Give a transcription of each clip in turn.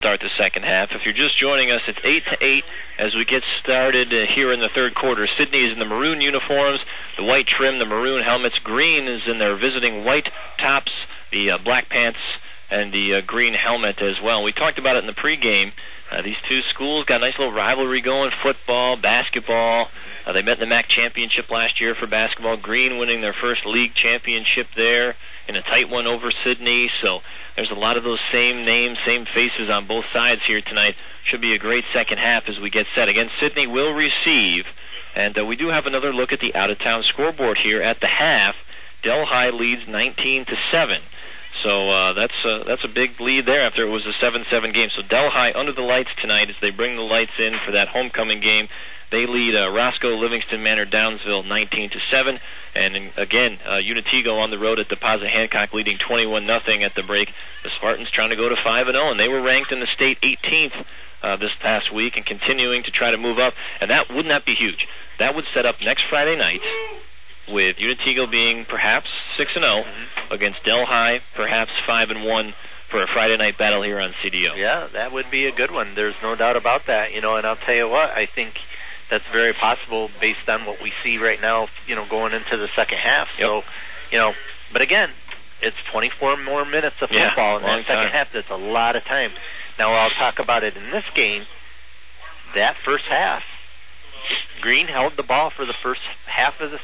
start the second half. If you're just joining us, it's 8-8 as we get started here in the third quarter. Sydney is in the maroon uniforms, the white trim, the maroon helmets. Green is in their visiting white tops, the black pants, and the green helmet as well. We talked about it in the pregame. These two schools got a nice little rivalry going, football, basketball. They met in the MAC championship last year for basketball. Green winning their first league championship there in a tight one over Sydney. So there's a lot of those same names, same faces on both sides here tonight. Should be a great second half as we get set. Again, Sydney will receive. And we do have another look at the out-of-town scoreboard here at the half. Delhi leads 19-7. So that's a big lead there after it was a 7-7 game. So Delhi under the lights tonight as they bring the lights in for that homecoming game. They lead Roscoe, Livingston Manor, Downsville 19-7. And again, Unitigo on the road at Deposit Hancock leading 21-0 at the break. The Spartans trying to go to 5-0, and they were ranked in the state 18th this past week and continuing to try to move up. And wouldn't that be huge? That would set up next Friday night with Unitigo being perhaps 6-0 against Delhi, perhaps 5-1 for a Friday night battle here on CDO. Yeah, that would be a good one. There's no doubt about that. And I'll tell you what, I think that's very possible based on what we see right now, going into the second half. Yep. So, but again, it's 24 more minutes of football in that second half. That's a lot of time. Now, I'll talk about it in this game. That first half, Green held the ball for the first half of the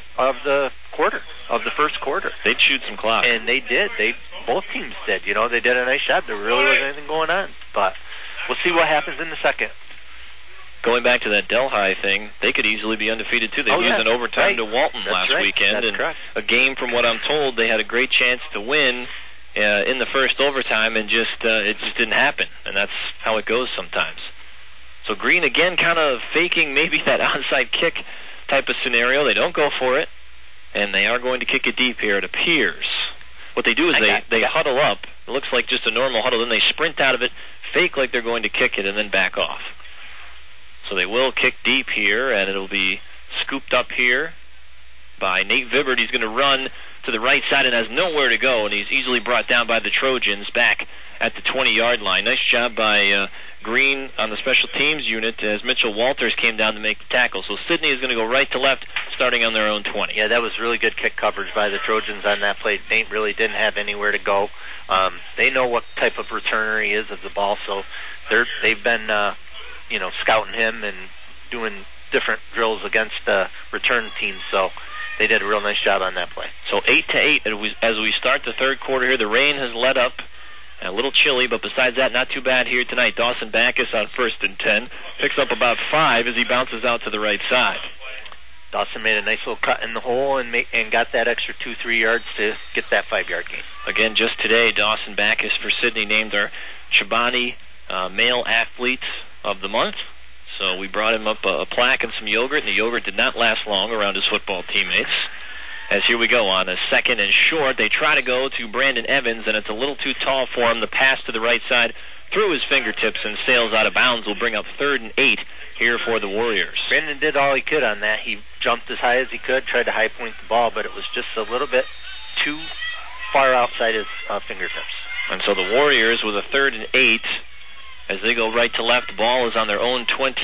first quarter. They'd shoot some clock. And they did. Both teams did. They did a nice job. There really wasn't anything going on. But we'll see what happens in the second. Going back to that Delhi thing, they could easily be undefeated too. They lose in overtime to Walton last weekend. That's correct. A game, from what I'm told, they had a great chance to win in the first overtime, and it just didn't happen. And that's how it goes sometimes. So Green, again, kind of faking maybe that onside kick type of scenario. They don't go for it, and they are going to kick it deep here, it appears. What they do is they huddle up. It looks like just a normal huddle. Then they sprint out of it, fake like they're going to kick it, and then back off. So they will kick deep here, and it'll be scooped up here by Nate Vibbert. He's going to run to the right side and has nowhere to go, and he's easily brought down by the Trojans back at the 20-yard line. Nice job by Green on the special teams unit as Mitchell Walters came down to make the tackle. So Sydney is going to go right to left, starting on their own 20. Yeah, that was really good kick coverage by the Trojans on that play. Nate really didn't have anywhere to go. They know what type of returner he is of the ball, so they've been scouting him and doing different drills against return teams. So they did a real nice job on that play. So 8-8 as we start the third quarter here. The rain has let up. A little chilly, but besides that, not too bad here tonight. Dawson Backus on 1st and 10. Picks up about 5 as he bounces out to the right side. Dawson made a nice little cut in the hole and got that extra 2-3 yards to get that 5-yard gain. Again, just today, Dawson Backus for Sydney named our Chobani Male Athlete of the Month. So we brought him up a plaque and some yogurt, and the yogurt did not last long around his football teammates. As here we go on a 2nd and short. They try to go to Brandon Evans, and it's a little too tall for him. The pass to the right side through his fingertips and sails out of bounds will bring up 3rd and 8 here for the Warriors. Brandon did all he could on that. He jumped as high as he could, tried to high point the ball, but it was just a little bit too far outside his fingertips. And so the Warriors with a 3rd and 8 as they go right to left. The ball is on their own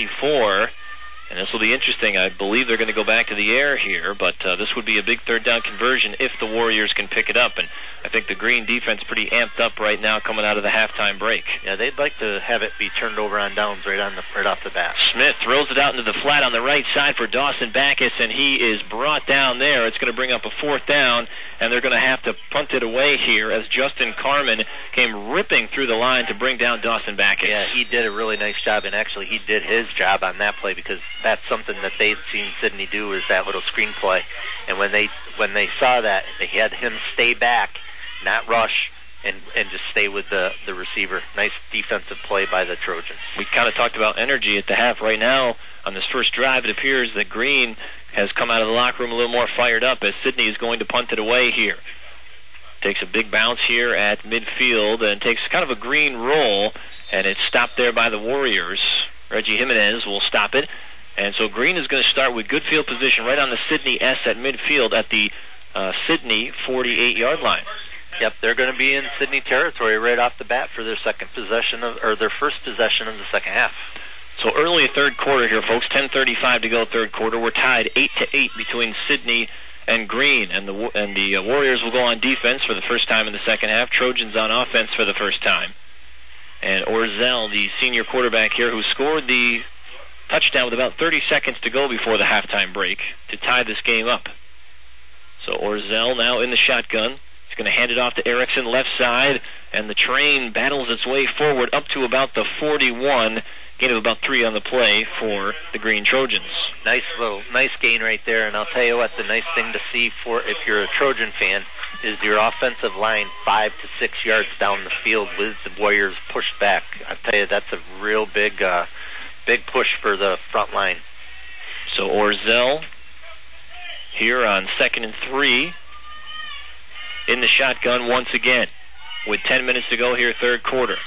24. And this will be interesting. I believe they're going to go back to the air here, but this would be a big third down conversion if the Warriors can pick it up. And I think the Green defense pretty amped up right now coming out of the halftime break. Yeah, they'd like to have it be turned over on downs right off the bat. Smith throws it out into the flat on the right side for Dawson Backus, and he is brought down there. It's going to bring up a 4th down, and they're going to have to punt it away here as Justin Carman came ripping through the line to bring down Dawson Backus. Yeah, he did a really nice job, and actually he did his job on that play because that's something that they'd seen Sydney do is that little screen play. And when they saw that, they had him stay back, not rush, and just stay with the receiver. Nice defensive play by the Trojans. We kind of talked about energy at the half. Right now, on this first drive, it appears that Green has come out of the locker room a little more fired up as Sydney is going to punt it away here. Takes a big bounce here at midfield and takes kind of a Green roll, and it's stopped there by the Warriors. Reggie Jimenez will stop it. And so Green is going to start with good field position right on the Sydney S at midfield at the Sydney 48-yard line. Yep, they're going to be in Sydney territory right off the bat for their first possession of the second half. So early third quarter here, folks. 10:35 to go, third quarter. We're tied 8-8 between Sydney and Green, and the Warriors will go on defense for the first time in the second half. Trojans on offense for the first time. And Orzel, the senior quarterback here, who scored the touchdown with about 30 seconds to go before the halftime break to tie this game up. So Orzel now in the shotgun. He's going to hand it off to Erickson left side, and the train battles its way forward up to about the 41. Gain of about 3 on the play for the Green Trojans. Nice gain right there. And I'll tell you what, the nice thing to see for if you're a Trojan fan is your offensive line 5 to 6 yards down the field with the Warriors pushed back. I'll tell you, that's a real big push for the front line. So Orzel here on 2nd and 3 in the shotgun once again with 10 minutes to go here, third quarter.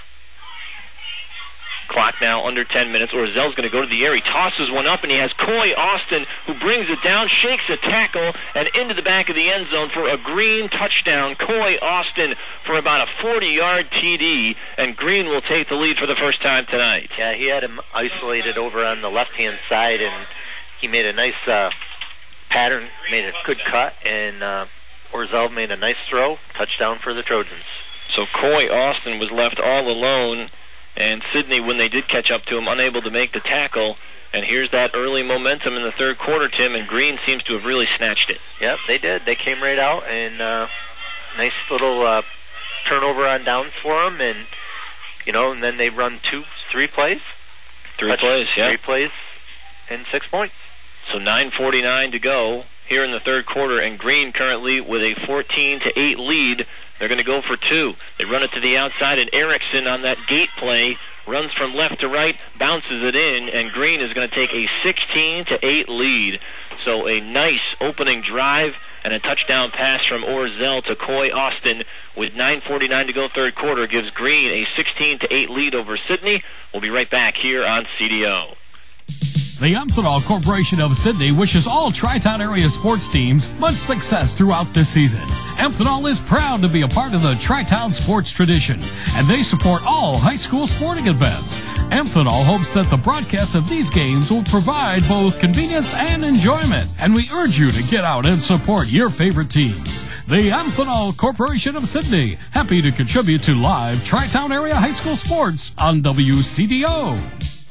Clock now under 10 minutes. Orzel's going to go to the air. He tosses one up, and he has Coy Austin, who brings it down, shakes a tackle, and into the back of the end zone for a Green touchdown. Coy Austin for about a 40-yard TD, and Green will take the lead for the first time tonight. Yeah, he had him isolated over on the left-hand side, and he made a nice pattern, made a good cut, and Orzel made a nice throw. Touchdown for the Trojans. So Coy Austin was left all alone, and Sydney, when they did catch up to him, unable to make the tackle. And here's that early momentum in the third quarter, Tim, and Green seems to have really snatched it. Yep, they did. They came right out, and nice little turnover on downs for them, and and then they run 3 plays. 3 plays, yeah. 3 plays and 6 points. So 9:49 to go here in the third quarter, and Green currently with a 14-8 lead. They're going to go for 2. They run it to the outside, and Erickson on that gate play runs from left to right, bounces it in, and Green is going to take a 16-8 lead. So a nice opening drive and a touchdown pass from Orzel to Coy Austin with 9:49 to go, third quarter, gives Green a 16-8 lead over Sydney. We'll be right back here on CDO. The Amphenol Corporation of Sydney wishes all Tri-Town area sports teams much success throughout this season. Amphenol is proud to be a part of the Tri-Town sports tradition, and they support all high school sporting events. Amphenol hopes that the broadcast of these games will provide both convenience and enjoyment, and we urge you to get out and support your favorite teams. The Amphenol Corporation of Sydney, happy to contribute to live Tri-Town area high school sports on WCDO.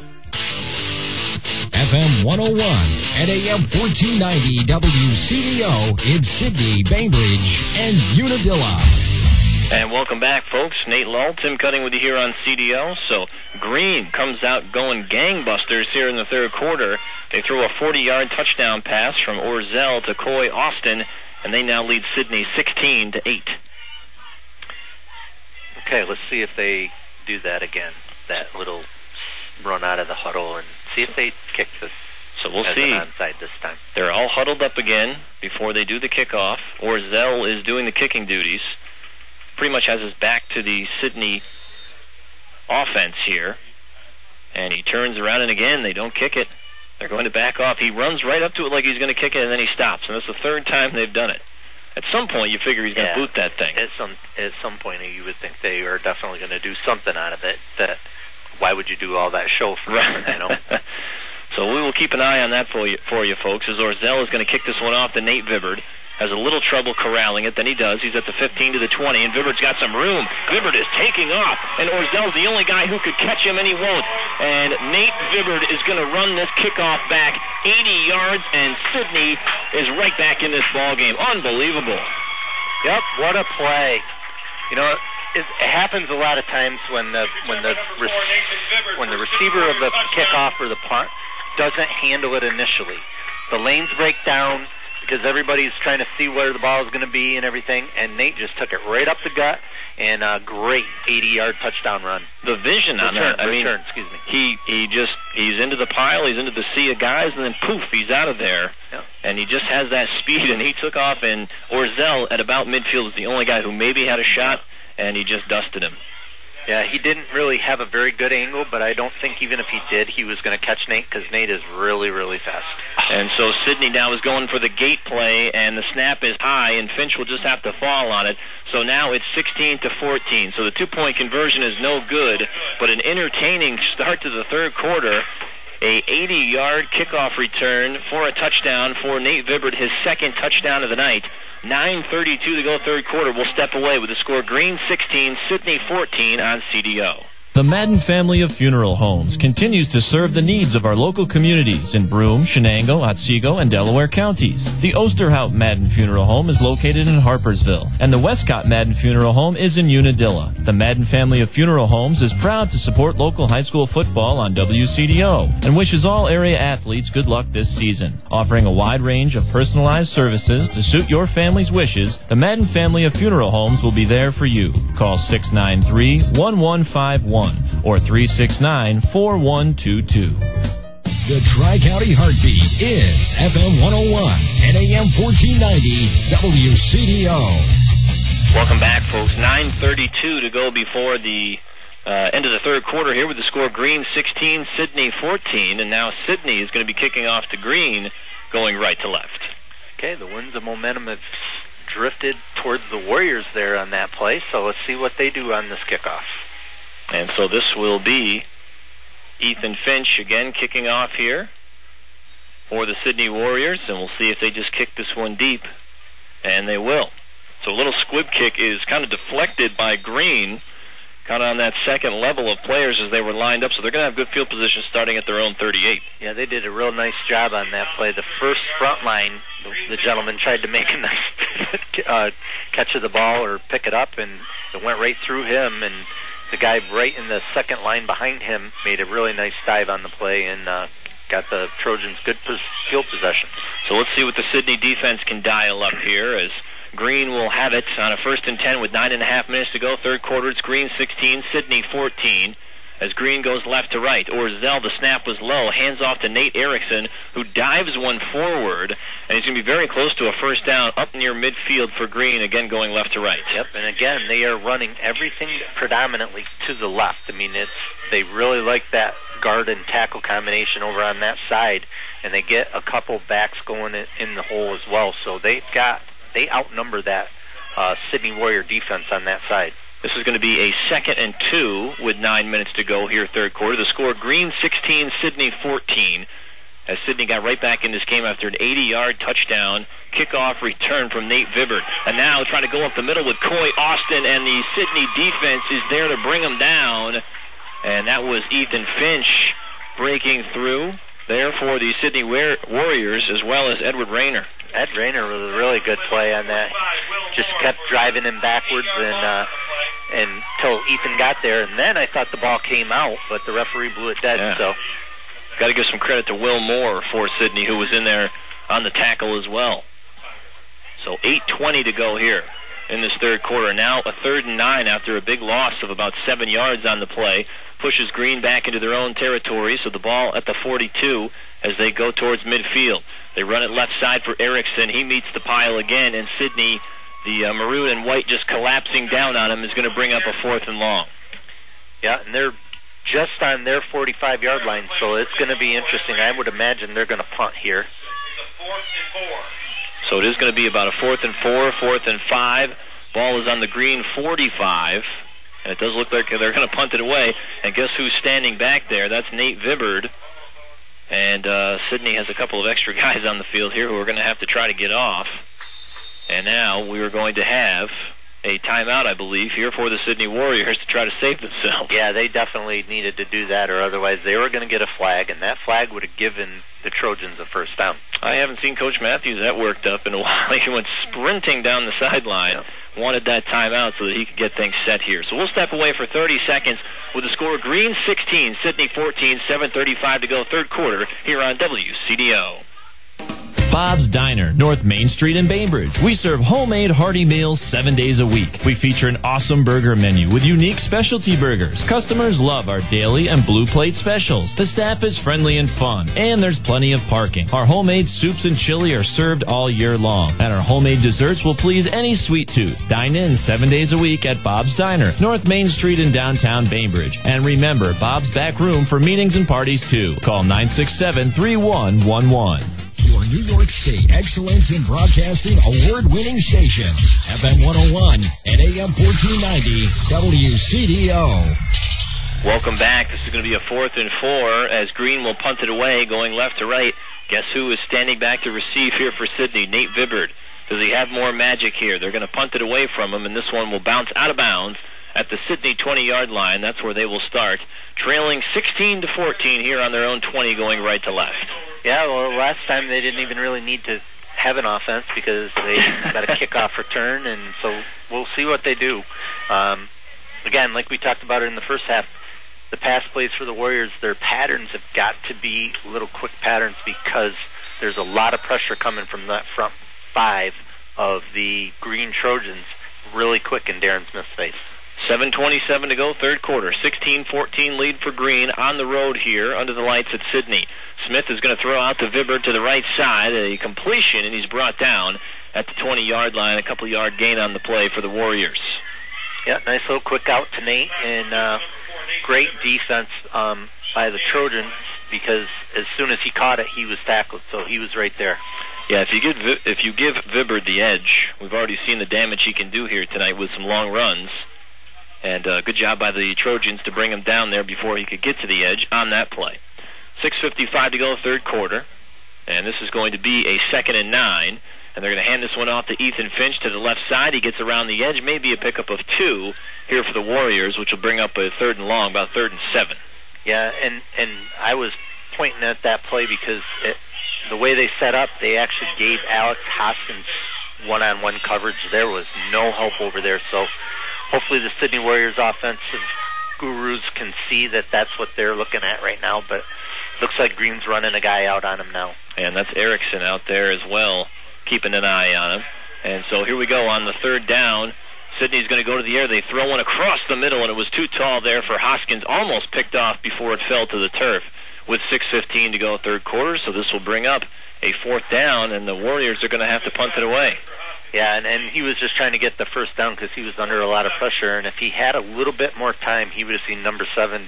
FM 101 and AM 1490 WCDO in Sydney, Bainbridge, and Unadilla. And welcome back, folks. Nate Lull, Tim Cutting with you here on CDO. So Green comes out going gangbusters here in the third quarter. They throw a 40-yard touchdown pass from Orzel to Coy Austin, and they now lead Sydney 16-8. Okay, let's see if they do that again, that little run out of the huddle, and see if they kick this. So we'll see. Onside this time. They're all huddled up again before they do the kickoff. Orzel is doing the kicking duties. Pretty much has his back to the Sydney offense here. And he turns around, and again, they don't kick it. They're going to back off. He runs right up to it like he's going to kick it, and then he stops. And that's the third time they've done it. At some point, you figure he's going to boot that thing. At some point, you would think they are definitely going to do something out of it. That why would you do all that show for them? So we will keep an eye on that for you folks, as Orzel is going to kick this one off to Nate Vibbard. Has a little trouble corralling it, then he does. He's at the 15 to the 20, and Vibbard's got some room. Vibbard is taking off, and Orzel's the only guy who could catch him, and he won't. And Nate Vibbard is going to run this kickoff back 80 yards, and Sydney is right back in this ballgame. Unbelievable. Yep, what a play. It happens a lot of times when the receiver of the kickoff or the punt doesn't handle it initially. The lanes break down because everybody's trying to see where the ball is going to be and everything, and Nate just took it right up the gut, and a great 80-yard touchdown run. The vision on that, he's into the pile, he's into the sea of guys, and then poof, he's out of there. Yep. And he just has that speed, and he took off, and Orzel at about midfield is the only guy who maybe had a shot, and he just dusted him. Yeah, he didn't really have a very good angle, but I don't think even if he did, he was going to catch Nate because Nate is really, really fast. And so Sidney now is going for the gate play, and the snap is high, and Finch will just have to fall on it. So now it's 16-14. So the two-point conversion is no good, but an entertaining start to the third quarter. A 80-yard kickoff return for a touchdown for Nate Vibbert, his second touchdown of the night. 9:32 to go third quarter. We'll step away with the score Green 16, Sidney 14 on CDO. The Madden family of funeral homes continues to serve the needs of our local communities in Broome, Shenango, Otsego, and Delaware counties. The Osterhout Madden Funeral Home is located in Harpersville, and the Westcott Madden Funeral Home is in Unadilla. The Madden family of funeral homes is proud to support local high school football on WCDO and wishes all area athletes good luck this season. Offering a wide range of personalized services to suit your family's wishes, the Madden family of funeral homes will be there for you. Call 693-1151. or 369-4122. The Tri-County Heartbeat is FM 101 and AM 1490 WCDO. Welcome back, folks. 9:32 to go before the end of the third quarter here with the score Green 16, Sidney 14, and now Sidney is going to be kicking off to Green, going right to left. Okay, the winds of momentum have drifted towards the Warriors there on that play, so let's see what they do on this kickoff. And so this will be Ethan Finch again kicking off here for the Sidney Warriors, and we'll see if they just kick this one deep, and they will. So a little squib kick is kind of deflected by Green, kind of on that second level of players as they were lined up, so they're going to have good field position starting at their own 38. Yeah, they did a real nice job on that play. The first front line, the gentleman tried to make a nice catch of the ball or pick it up, and it went right through him, and the guy right in the second line behind him made a really nice dive on the play and got the Trojans good field possession. So let's see what the Sidney defense can dial up here as Green will have it on a 1st and 10 with 9.5 minutes to go. Third quarter, it's Green 16, Sidney 14. As Green goes left to right. Orzel, the snap was low, hands off to Nate Erickson, who dives one forward, and he's going to be very close to a first down up near midfield for Green, again going left to right. Yep, and again, they are running everything predominantly to the left. I mean, they really like that guard and tackle combination over on that side, and they get a couple backs going in the hole as well. So they outnumber that Sidney Warrior defense on that side. This is going to be a 2nd and 2 with 9 minutes to go here, third quarter. The score, Green 16, Sidney 14. As Sidney got right back in this game after an 80-yard touchdown kickoff return from Nate Vibbert. And now trying to go up the middle with Coy Austin, and the Sidney defense is there to bring him down. And that was Ethan Finch breaking through there for the Sidney Warriors, as well as Edward Rayner. Ed Rayner was a really good play on that. Just kept driving him backwards until Ethan got there, and then I thought the ball came out, but the referee blew it dead. Yeah. So, got to give some credit to Will Moore for Sidney, who was in there on the tackle as well. So 8:20 to go here in this third quarter. Now a 3rd and 9 after a big loss of about 7 yards on the play. Pushes Green back into their own territory, so the ball at the 42 as they go towards midfield. They run it left side for Erickson. He meets the pile again, and Sidney, the maroon and white just collapsing down on him, is going to bring up a 4th and long. Yeah, and they're just on their 45-yard line, so it's going to be interesting. I would imagine they're going to punt here. So it is going to be about a 4th and 4, 4th and 5. Ball is on the Green 45. And it does look like they're going to punt it away. And guess who's standing back there? That's Nate Vibbert. And Sidney has a couple of extra guys on the field here who are going to have to try to get off. And now we are going to have a timeout, I believe, here for the Sidney Warriors to try to save themselves. Yeah, they definitely needed to do that, or otherwise they were going to get a flag, and that flag would have given the Trojans a first down. I haven't seen Coach Matthews that worked up in a while. He went sprinting down the sideline, wanted that timeout so that he could get things set here. So we'll step away for 30 seconds with the score Green 16, Sidney 14, 7:35 to go, third quarter here on WCDO. Bob's Diner, North Main Street in Bainbridge. We serve homemade hearty meals 7 days a week. We feature an awesome burger menu with unique specialty burgers. Customers love our daily and blue plate specials. The staff is friendly and fun, and there's plenty of parking. Our homemade soups and chili are served all year long, and our homemade desserts will please any sweet tooth. Dine in 7 days a week at Bob's Diner, North Main Street in downtown Bainbridge. And remember, Bob's back room for meetings and parties too. Call 967-3111. Your New York State Excellence in Broadcasting award-winning station, FM 101 and AM 1490 WCDO. Welcome back. This is going to be a 4th and 4 as Green will punt it away, going left to right. Guess who is standing back to receive here for Sidney? Nate Vibbard. Does he have more magic here? They're going to punt it away from him, and this one will bounce out of bounds at the Sidney 20-yard line. That's where they will start, trailing 16-14 here on their own 20, going right to left. Yeah, well, last time they didn't even really need to have an offense because they got a kickoff return, and so we'll see what they do. Again, like we talked about it in the first half, the pass plays for the Warriors, their patterns have got to be little quick patterns because there's a lot of pressure coming from that front 5 of the Green Trojans really quick in Darren Smith's face. 7:27 to go, third quarter. 16-14 lead for Green on the road here under the lights at Sidney. Smith is going to throw out to Vibbard to the right side, a completion, and he's brought down at the 20-yard line, a couple-yard gain on the play for the Warriors. Yeah, nice little quick out to Nate, and great defense by the Trojans because as soon as he caught it, he was tackled, so he was right there. Yeah, if you give Vibbard the edge, we've already seen the damage he can do here tonight with some long runs. And good job by the Trojans to bring him down there before he could get to the edge on that play. 6:55 to go, third quarter. And this is going to be a 2nd and 9. And they're going to hand this one off to Ethan Finch to the left side. He gets around the edge, maybe a pickup of 2 here for the Warriors, which will bring up a 3rd and long, about 3rd and 7. Yeah, and I was pointing at that play because the way they set up, they actually gave Alex Hoskins one-on-one coverage. There was no help over there, so hopefully the Sidney Warriors offensive gurus can see that that's what they're looking at right now, but looks like Green's running a guy out on him now. And that's Erickson out there as well, keeping an eye on him. And so here we go on the 3rd down. Sidney's going to go to the air. They throw one across the middle, and it was too tall there for Hoskins. Almost picked off before it fell to the turf with 6:15 to go, third quarter. So this will bring up a 4th down, and the Warriors are going to have to punt it away. Yeah, and he was just trying to get the first down because he was under a lot of pressure, and if he had a little bit more time, he would have seen number 7,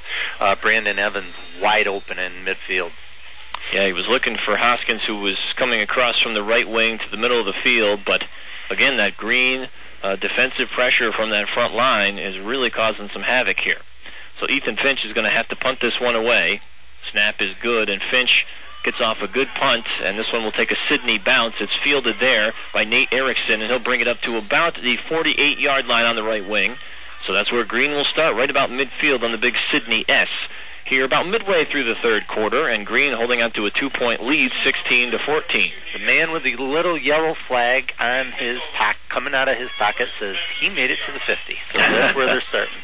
Brandon Evans, wide open in midfield. Yeah, he was looking for Hoskins, who was coming across from the right wing to the middle of the field, but again, that Green defensive pressure from that front line is really causing some havoc here. So Ethan Finch is going to have to punt this one away. Snap is good, and Finch gets off a good punt, and this one will take a Sidney bounce. It's fielded there by Nate Erickson, and he'll bring it up to about the 48-yard line on the right wing. So that's where Green will start, right about midfield on the big Sidney S. Here about midway through the third quarter, and Green holding on to a 2-point lead, 16-14. The man with the little yellow flag on his coming out of his pocket says he made it to the 50. So that's where they're starting.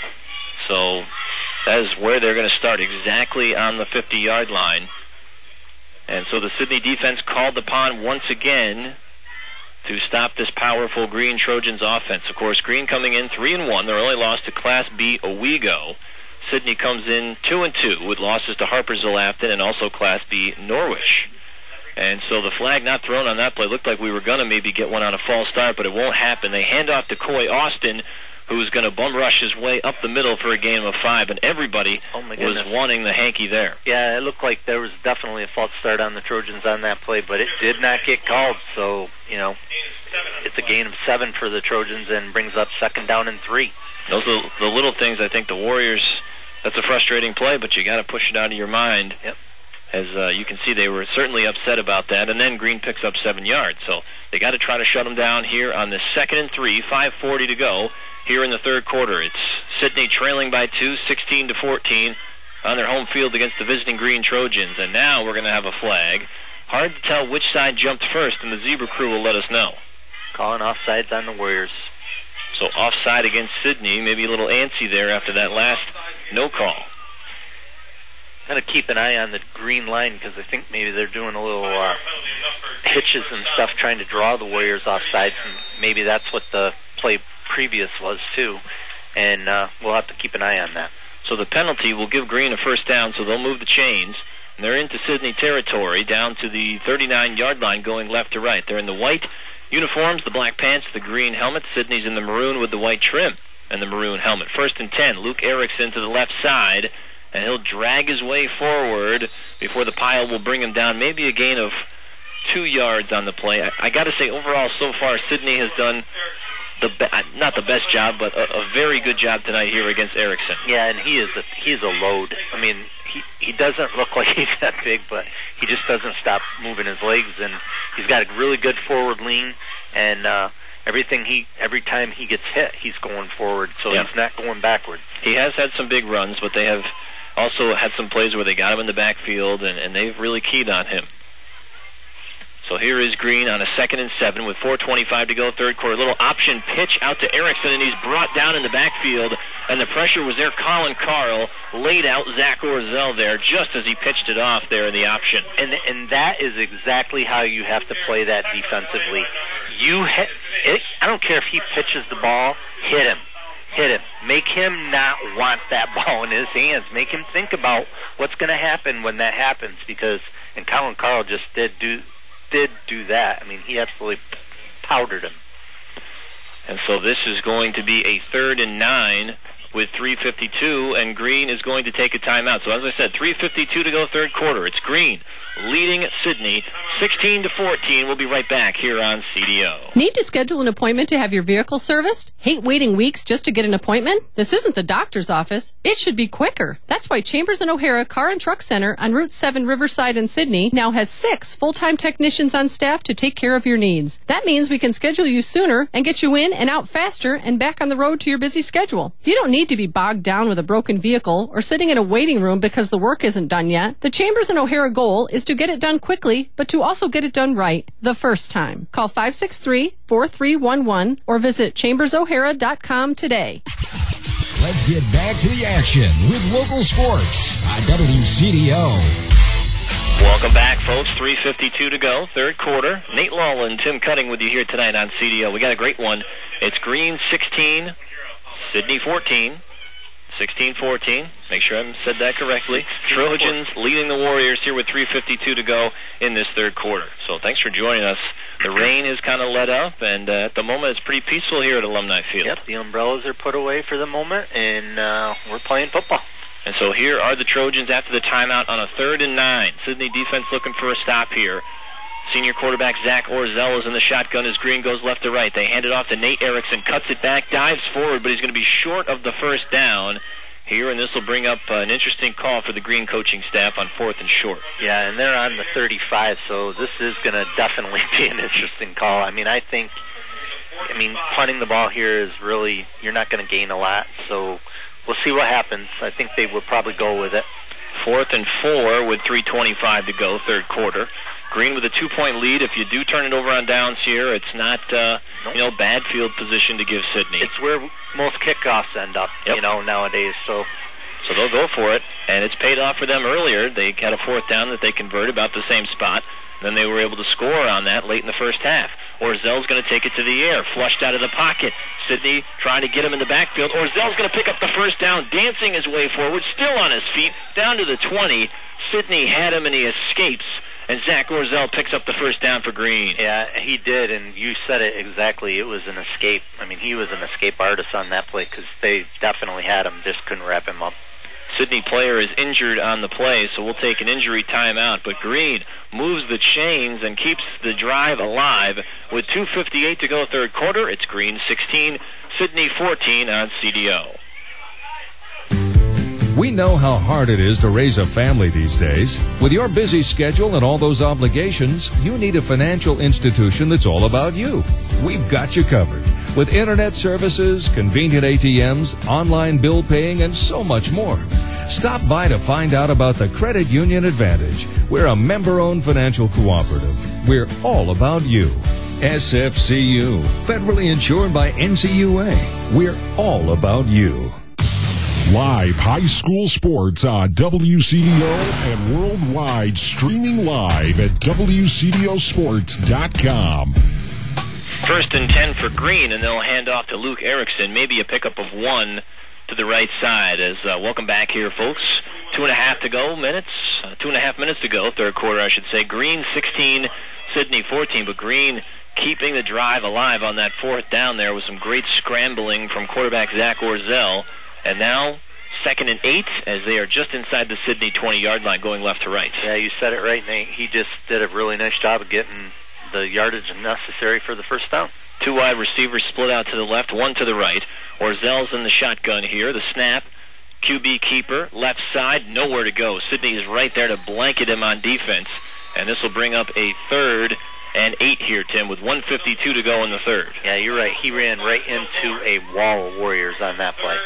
So that is where they're going to start, exactly on the 50-yard line. And so the Sidney defense called upon once again to stop this powerful Green Trojans offense. Of course, Green coming in 3-1. Their only loss to Class B Owego. Sidney comes in 2-2 with losses to Harpersville-Afton and also Class B Norwich. And so the flag not thrown on that play. Looked like we were going to maybe get one on a false start, but it won't happen. They hand off to Coy Austin, who's going to bum rush his way up the middle for a gain of 5, and everybody was wanting the hanky there. Yeah, it looked like there was definitely a false start on the Trojans on that play, but it did not get called, so, it's a gain of 7 for the Trojans and brings up 2nd down and 3. Those are the little things I think the Warriors, that's a frustrating play, but you got to push it out of your mind. Yep. As you can see, they were certainly upset about that, and then Green picks up 7 yards. So they got to try to shut them down here on the 2nd and 3, 5:40 to go here in the third quarter. It's Sidney trailing by 2, 16-14 on their home field against the visiting Green Trojans. And now we're going to have a flag. Hard to tell which side jumped first, and the Zebra crew will let us know. Calling offsides on the Warriors. So offside against Sidney, maybe a little antsy there after that last no call. Got to keep an eye on the green line because I think maybe they're doing a little hitches and stuff trying to draw the Warriors off sides, and maybe that's what the play previous was too. And we'll have to keep an eye on that. So the penalty will give Green a first down, so they'll move the chains. And they're into Sydney territory, down to the 39-yard line, going left to right. They're in the white uniforms, the black pants, the green helmet. Sydney's in the maroon with the white trim and the maroon helmet. 1st and 10, Luke Erickson to the left side, and he'll drag his way forward before the pile will bring him down. Maybe a gain of 2 yards on the play. I got to say, overall, so far, Sydney has done not the best job, but a very good job tonight here against Erickson. Yeah, and he's a load. I mean, he doesn't look like he's that big, but he just doesn't stop moving his legs, and he's got a really good forward lean, and every time he gets hit, he's going forward, so he's not going backwards. He has had some big runs, but they have also had some plays where they got him in the backfield, and they've really keyed on him. So here is Green on a 2nd and 7 with 4:25 to go, third quarter. Little option pitch out to Erickson, and he's brought down in the backfield, and the pressure was there. Colin Carl laid out Zach Orzel there just as he pitched it off there in the option. And that is exactly how you have to play that defensively. I don't care if he pitches the ball, hit him. Make him not want that ball in his hands. Make him think about what's going to happen when that happens, and Colin Carl just did do that. I mean, he absolutely powdered him. And so this is going to be a 3rd and 9 with 3:52, and Green is going to take a timeout. So as I said, 3:52 to go, third quarter. It's Green leading Sydney 16-14. We'll be right back here on CDO. Need to schedule an appointment to have your vehicle serviced? Hate waiting weeks just to get an appointment? This isn't the doctor's office. It should be quicker. That's why Chambers and O'Hara Car and Truck Center on Route 7 Riverside in Sydney now has 6 full-time technicians on staff to take care of your needs. That means we can schedule you sooner and get you in and out faster and back on the road to your busy schedule. You don't need to be bogged down with a broken vehicle or sitting in a waiting room because the work isn't done yet. The Chambers and O'Hara goal is to get it done quickly, but to also get it done right the first time. Call 563-4311 or visit chambersohara.com today. Let's get back to the action with local sports on WCDO. Welcome back, folks. 3:52 to go, third quarter. Nate Lawler, Tim Cutting with you here tonight on CDO. We got a great one. It's Green 16, Sydney 14. 16-14. Make sure I said that correctly. Trojans leading the Warriors here with 3:52 to go in this third quarter. So thanks for joining us. The rain has kind of let up, and at the moment it's pretty peaceful here at Alumni Field. Yep, the umbrellas are put away for the moment, and we're playing football. And so here are the Trojans after the timeout on a 3rd and 9. Sydney defense looking for a stop here. Senior quarterback Zach Orzel is in the shotgun as Green goes left to right. They hand it off to Nate Erickson, cuts it back, dives forward, but he's going to be short of the first down here, and this will bring up an interesting call for the Green coaching staff on 4th and short. Yeah, and they're on the 35, so this is going to definitely be an interesting call. I mean, punting the ball here is really, you're not going to gain a lot, so we'll see what happens. I think they will probably go with it. 4th and 4 with 3:25 to go, third quarter. Green with a 2-point lead. If you do turn it over on downs here, it's not, bad field position to give Sydney. It's where most kickoffs end up, nowadays. So they'll go for it, and it's paid off for them earlier. They had a 4th down that they converted about the same spot. Then they were able to score on that late in the first half. Orzel's going to take it to the air, flushed out of the pocket. Sydney trying to get him in the backfield. Orzel's going to pick up the first down, dancing his way forward, still on his feet, down to the 20. Sydney had him, and he escapes. And Zach Orzel picks up the first down for Green. Yeah, he did, and you said it exactly. It was an escape. I mean, he was an escape artist on that play because they definitely had him, just couldn't wrap him up. Sydney player is injured on the play, so we'll take an injury timeout. But Green moves the chains and keeps the drive alive. With 2:58 to go, third quarter, it's Green 16, Sydney 14 on CDO. We know how hard it is to raise a family these days. With your busy schedule and all those obligations, you need a financial institution that's all about you. We've got you covered. With internet services, convenient ATMs, online bill paying, and so much more. Stop by to find out about the Credit Union Advantage. We're a member-owned financial cooperative. We're all about you. SFCU, federally insured by NCUA. We're all about you. Live high school sports on WCDO and worldwide, streaming live at WCDOsports.com. 1st and 10 for Green, and they'll hand off to Luke Erickson. Maybe a pickup of 1 to the right side. As welcome back here, folks. 2.5 to go, 2.5 minutes to go, third quarter, I should say. Green 16, Sydney 14, but Green keeping the drive alive on that 4th down there with some great scrambling from quarterback Zach Orzel. And now 2nd and 8 as they are just inside the Sydney 20-yard line going left to right. Yeah, you said it right, Nate. He just did a really nice job of getting the yardage necessary for the first down. 2 wide receivers split out to the left, 1 to the right. Orzel's in the shotgun here. The snap, QB keeper, left side, nowhere to go. Sydney is right there to blanket him on defense. And this will bring up a 3rd and 8 here, Tim, with 1:52 to go in the third. Yeah, you're right. He ran right into a wall of Warriors on that play.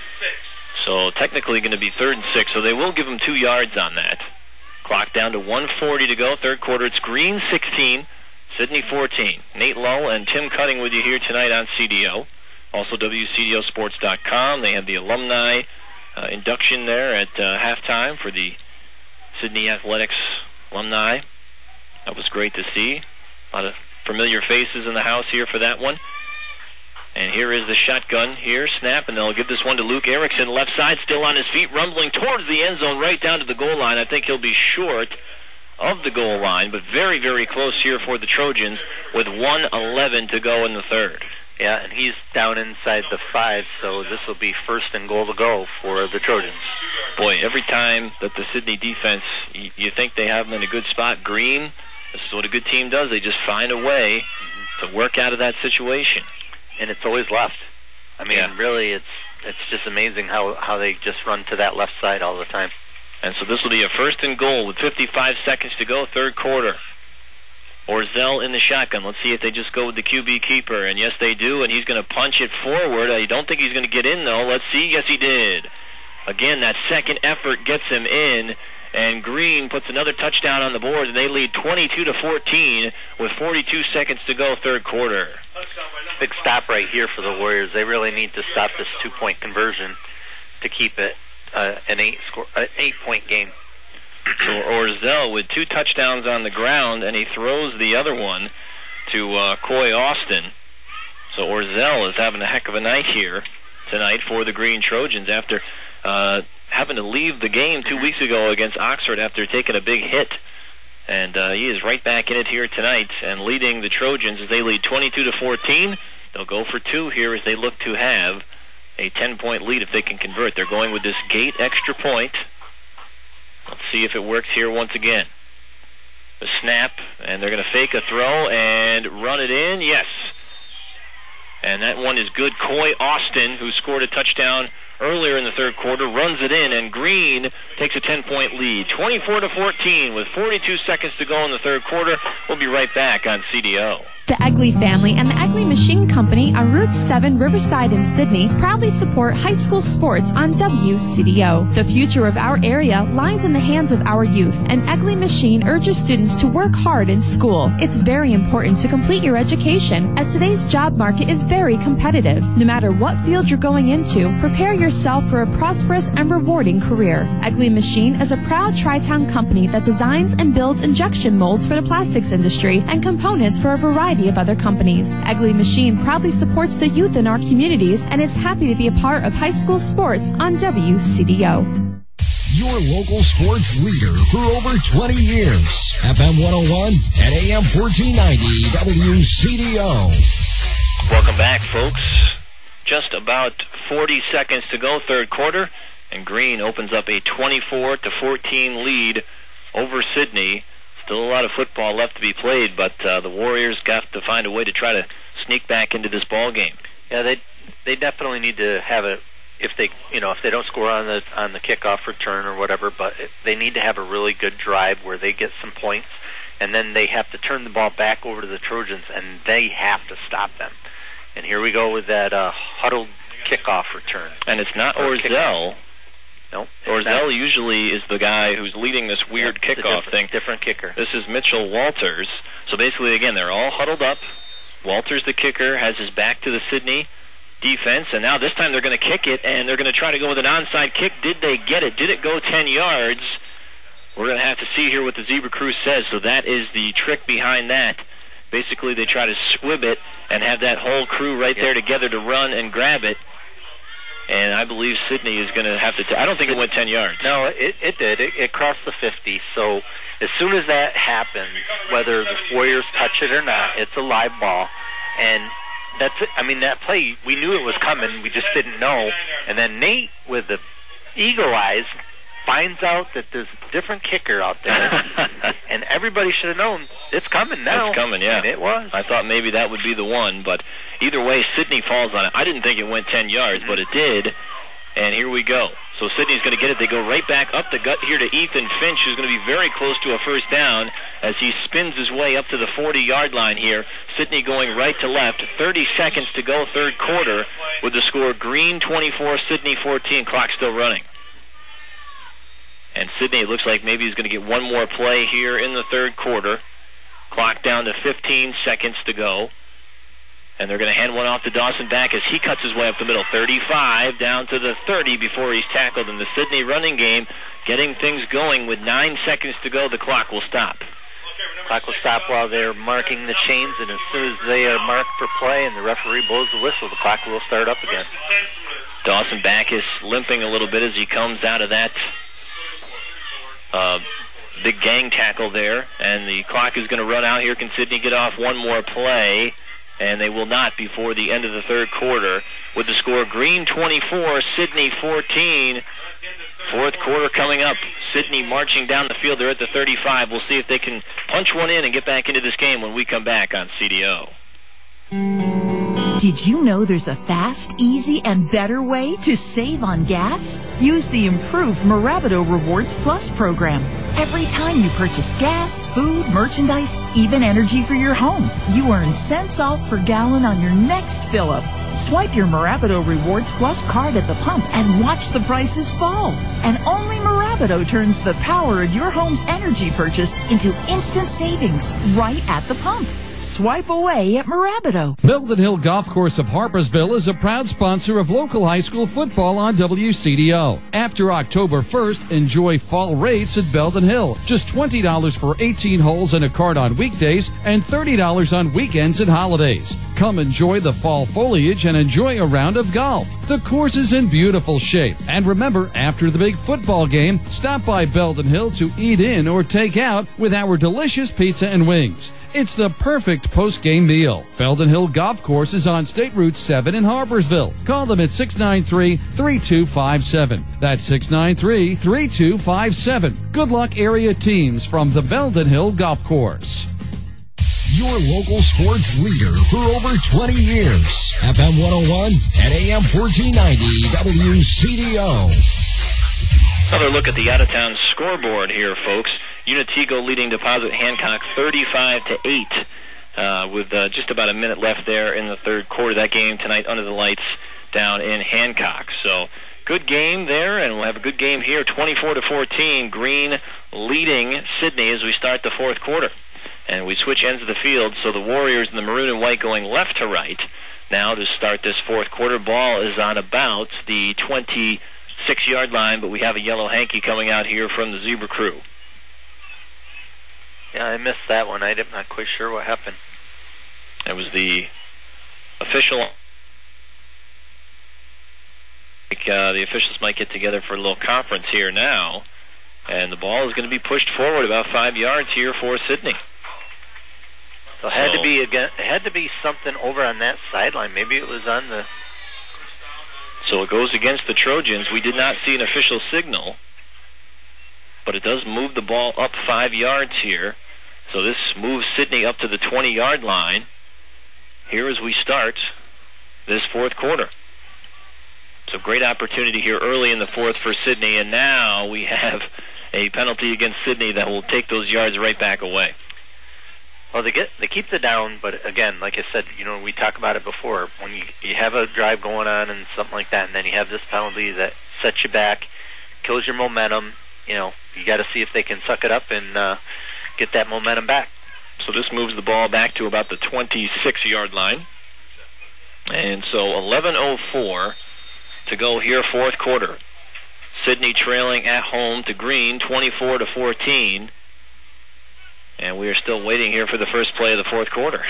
So technically going to be 3rd and 6, so they will give him 2 yards on that. Clock down to 1:40 to go, third quarter. It's Green 16, Sydney 14. Nate Lull and Tim Cutting with you here tonight on CDO. Also WCDOsports.com. They had the alumni induction there at halftime for the Sydney Athletics alumni. That was great to see. A lot of familiar faces in the house here for that one. And here is the shotgun here, snap, and they'll give this one to Luke Erickson, left side, still on his feet, rumbling towards the end zone, right down to the goal line. I think he'll be short of the goal line, but very, very close here for the Trojans with 1:11 to go in the third. Yeah, and he's down inside the 5, so this will be 1st and goal to go for the Trojans. Boy, every time that the Sydney defense, you think they have them in a good spot. Green, this is what a good team does. They just find a way to work out of that situation. And it's always left. I mean, really, it's just amazing how they just run to that left side all the time. And so this will be a 1st and goal with 55 seconds to go, third quarter. Orzel in the shotgun. Let's see if they just go with the QB keeper. And yes, they do, and he's going to punch it forward. I don't think he's going to get in, though. Let's see. Yes, he did. Again, that second effort gets him in, and Green puts another touchdown on the board, and they lead 22-14 with 42 seconds to go, third quarter. Big stop right here for the Warriors. They really need to stop this 2-point conversion to keep it an 8-point game. So Orzel with 2 touchdowns on the ground, and he throws the other one to Coy Austin. So Orzel is having a heck of a night here tonight for the Green Trojans after having to leave the game 2 weeks ago against Oxford after taking a big hit. And he is right back in it here tonight and leading the Trojans as they lead 22-14. They'll go for 2 here as they look to have a 10-point lead if they can convert. They're going with this gate extra point. Let's see if it works here once again. The snap, and they're going to fake a throw and run it in. Yes. And that one is good. Coy Austin, who scored a touchdown earlier in the third quarter, runs it in, and Green takes a 10-point lead. 24-14 with 42 seconds to go in the third quarter. We'll be right back on CDO. The Egley family and the Egley Machine Company on Route 7 Riverside in Sydney proudly support high school sports on WCDO. The future of our area lies in the hands of our youth, and Egley Machine urges students to work hard in school. It's very important to complete your education, as today's job market is very competitive. No matter what field you're going into, prepare yourself for a prosperous and rewarding career. Egley Machine is a proud Tri-Town company that designs and builds injection molds for the plastics industry and components for a variety of other companies. Egley Machine proudly supports the youth in our communities and is happy to be a part of high school sports on WCDO. Your local sports leader for over 20 years. FM 101 and AM 1490 WCDO. Welcome back, folks. Just about 40 seconds to go, third quarter, and Green opens up a 24-14 lead over Sydney. Still a lot of football left to be played, but the Warriors got to find a way to try to sneak back into this ball game. Yeah, they definitely need to have a, if they don't score on the kickoff return or whatever, but they need to have a really good drive where they get some points, and then they have to turn the ball back over to the Trojans, and they have to stop them. And here we go with that huddled kickoff return. And it's not Orzel. Nope. Orzel usually is the guy who's leading this weird kickoff thing. Different kicker. This is Mitchell Walters. So basically, again, they're all huddled up. Walters, the kicker, has his back to the Sydney defense, and now this time they're going to kick it, and they're going to try to go with an onside kick. Did they get it? Did it go 10 yards? We're going to have to see here what the Zebra Crew says. So that is the trick behind that. Basically, they try to squib it and have that whole crew right there together to run and grab it. And I believe Sidney is going to have to... I don't think it went 10 yards. No, it did. It crossed the 50. So as soon as that happens, whether the Warriors touch it or not, it's a live ball. And that's it. I mean, that play, we knew it was coming. We just didn't know. And then Nate, with the eagle eyes, finds out that there's a different kicker out there. And everybody should have known it's coming now. It's coming, yeah. And it was. I thought maybe that would be the one, but either way, Sidney falls on it. I didn't think it went 10 yards, but it did. And here we go. So Sidney's going to get it. They go right back up the gut here to Ethan Finch, who's going to be very close to a first down as he spins his way up to the 40-yard line here. Sidney going right to left. 30 seconds to go, third quarter, with the score Green 24, Sidney 14. Clock still running. And Sidney, it looks like maybe he's going to get one more play here in the third quarter. Clock down to 15 seconds to go. And they're going to hand one off to Dawson back as he cuts his way up the middle. 35 down to the 30 before he's tackled. In the Sidney running game, getting things going with 9 seconds to go. The clock will stop. Clock will stop while they're marking the chains, and as soon as they are marked for play and the referee blows the whistle, the clock will start up again. Dawson Backus limping a little bit as he comes out of that big gang tackle there, and the clock is going to run out here. Can Sidney get off one more play? And they will not before the end of the third quarter. With the score Green 24, Sidney 14. Fourth quarter coming up. Sidney marching down the field. They're at the 35. We'll see if they can punch one in and get back into this game when we come back on CDO. Did you know there's a fast, easy, and better way to save on gas? Use the improved Marabido Rewards Plus program. Every time you purchase gas, food, merchandise, even energy for your home, you earn cents off per gallon on your next fill-up. Swipe your Marabido Rewards Plus card at the pump and watch the prices fall. And only Marabido turns the power of your home's energy purchase into instant savings right at the pump. Swipe away at Marabido. Belden Hill Golf Course of Harpersville is a proud sponsor of local high school football on WCDO. After October 1st, enjoy fall rates at Belden Hill. Just $20 for 18 holes and a cart on weekdays and $30 on weekends and holidays. Come enjoy the fall foliage and enjoy a round of golf. The course is in beautiful shape. And remember, after the big football game, stop by Belden Hill to eat in or take out with our delicious pizza and wings. It's the perfect post-game meal. Belden Hill Golf Course is on State Route 7 in Harpersville. Call them at 693-3257. That's 693-3257. Good luck, area teams from the Belden Hill Golf Course. Your local sports leader for over 20 years. FM 101 and AM 1490 WCDO. Another look at the out-of-town scoreboard here, folks. Unitigo leading Deposit Hancock 35-8 with just about a minute left there in the third quarter. That game tonight under the lights down in Hancock. So good game there, and we'll have a good game here. 24-14, Green leading Sidney as we start the fourth quarter. And we switch ends of the field, so the Warriors in the maroon and white going left to right. Now to start this fourth quarter, ball is on about the 26-yard line, but we have a yellow hanky coming out here from the Zebra Crew. Yeah, I missed that one. I'm not quite sure what happened. It was the official. The officials might get together for a little conference here now, and the ball is going to be pushed forward about 5 yards here for Sidney. So it had to be something over on that sideline. Maybe it was on the. So it goes against the Trojans. We did not see an official signal, but it does move the ball up 5 yards here. So this moves Sidney up to the 20-yard line here as we start this fourth quarter. So great opportunity here early in the fourth for Sidney, and now we have a penalty against Sidney that will take those yards right back away. Well, they keep the down, but again, like I said, we talked about it before. When you have a drive going on and something like that, and then you have this penalty that sets you back, kills your momentum, you got to see if they can suck it up and get that momentum back. So this moves the ball back to about the 26-yard line. And so 11:04 to go here, fourth quarter. Sidney trailing at home to Green, 24-14. And we are still waiting here for the first play of the fourth quarter.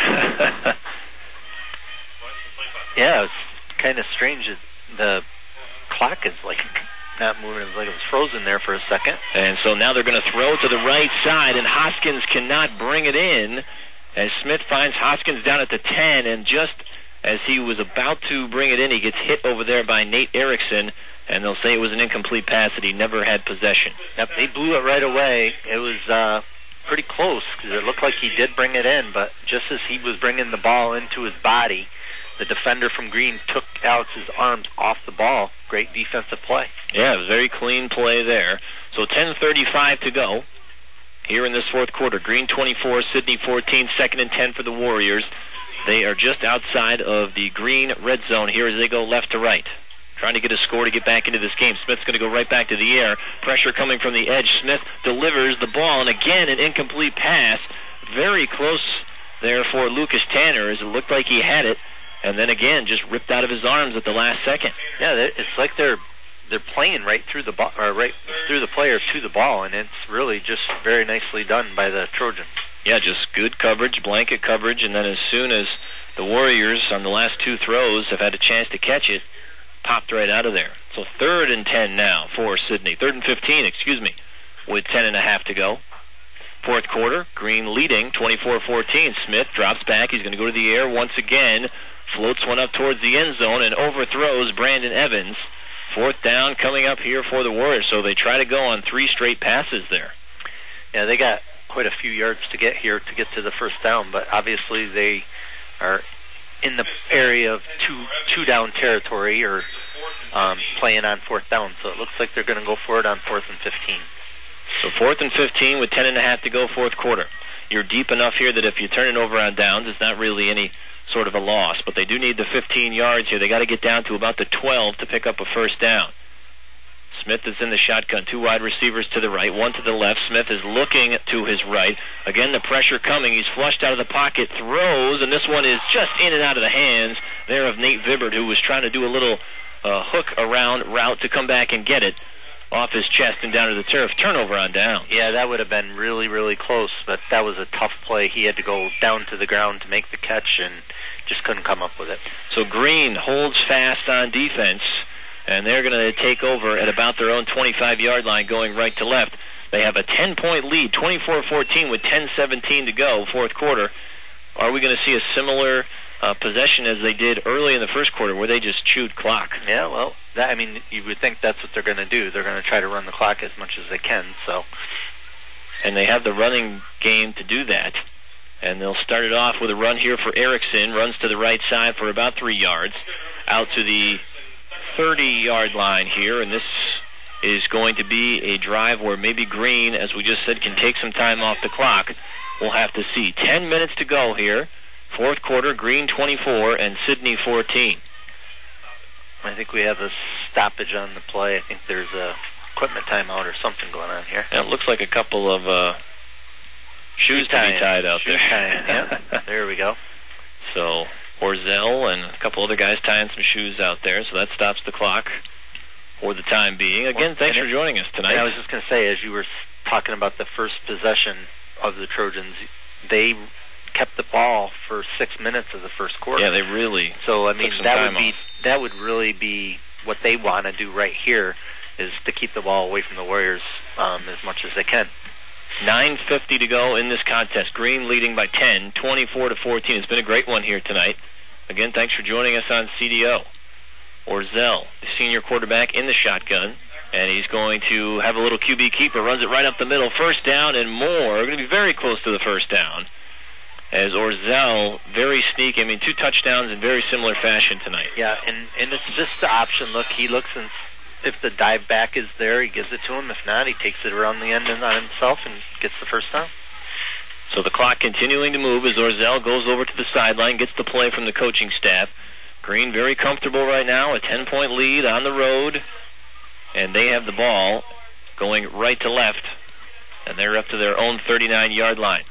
Yeah, it's kind of strange that the clock is like not moving. It's like it was frozen there for a second. And so now they're going to throw to the right side, and Hoskins cannot bring it in as Smith finds Hoskins down at the 10, and just as he was about to bring it in, he gets hit over there by Nate Erickson, and they'll say it was an incomplete pass that he never had possession. Yep, they blew it right away. It was pretty close because it looked like he did bring it in, but just as he was bringing the ball into his body, the defender from Green took Alex's arms off the ball. Great defensive play. Yeah, it was a very clean play there. So 10:35 to go here in this fourth quarter. Green 24, Sidney 14, 2nd and 10 for the Warriors. They are just outside of the Green red zone here as they go left to right, trying to get a score to get back into this game. Smith's going to go right back to the air. Pressure coming from the edge. Smith delivers the ball, and again an incomplete pass. Very close there for Lucas Tanner as it looked like he had it, and then again just ripped out of his arms at the last second. Yeah, it's like they're playing right through the ball, or right through the player to the ball, and it's really just very nicely done by the Trojans. Yeah, just good coverage, blanket coverage, and then as soon as the Warriors on the last two throws have had a chance to catch it, popped right out of there. So 3rd and 10 now for Sidney. 3rd and 15, with 10.5 to go. Fourth quarter, Green leading 24-14. Smith drops back. He's going to go to the air once again. Floats one up towards the end zone and overthrows Brandon Evans. 4th down coming up here for the Warriors. So they try to go on 3 straight passes there. Yeah, they got quite a few yards to get here to get to the first down, but obviously they are in the area of two down territory, or playing on 4th down. So it looks like they're going to go for it on 4th and 15. So 4th and 15 with 10.5 to go, fourth quarter. You're deep enough here that if you turn it over on downs, it's not really any sort of a loss. But they do need the 15 yards here. They got to get down to about the 12 to pick up a first down. Smith is in the shotgun. 2 wide receivers to the right, 1 to the left. Smith is looking to his right. Again, the pressure coming. He's flushed out of the pocket, throws, and this one is just in and out of the hands there of Nate Vibbert, who was trying to do a little hook around route to come back and get it off his chest and down to the turf. Turnover on down. Yeah, that would have been really, really close, but that was a tough play. He had to go down to the ground to make the catch and just couldn't come up with it. So Green holds fast on defense, and they're going to take over at about their own 25-yard line going right to left. They have a 10-point lead, 24-14 with 10:17 to go, fourth quarter. Are we going to see a similar possession as they did early in the first quarter where they just chewed clock? Yeah, well, you would think that's what they're going to do. They're going to try to run the clock as much as they can. So, and they have the running game to do that. And they'll start it off with a run here for Erickson. Runs to the right side for about 3 yards. Out to the 30-yard line here, and this is going to be a drive where maybe Green, as we just said, can take some time off the clock. We'll have to see. 10 minutes to go here. Fourth quarter, Green 24 and Sidney 14. I think we have a stoppage on the play. I think there's a equipment timeout or something going on here. It looks like a couple of shoes to be tied out there. Yeah, there we go. So Orzel and a couple other guys tying some shoes out there, so that stops the clock for the time being. Again, thanks for joining us tonight. And I was just going to say, as you were talking about the first possession of the Trojans, they kept the ball for 6 minutes of the first quarter. Yeah, they really. So I mean, that would really be what they want to do right here, is to keep the ball away from the Warriors as much as they can. 9:50 to go in this contest. Green leading by 10, 24-14. It's been a great one here tonight. Again, thanks for joining us on CDO. Orzel, the senior quarterback, in the shotgun, and he's going to have a little QB keeper. Runs it right up the middle. First down and more. We're going to be very close to the first down, as Orzel, very sneaky. I mean, 2 touchdowns in very similar fashion tonight. Yeah, and it's just the option. Look, he looks, and if the dive back is there, he gives it to him. If not, he takes it around the end on himself and gets the first down. So the clock continuing to move as Orzel goes over to the sideline, gets the play from the coaching staff. Green very comfortable right now, a 10-point lead on the road, and they have the ball going right to left, and they're up to their own 39-yard line.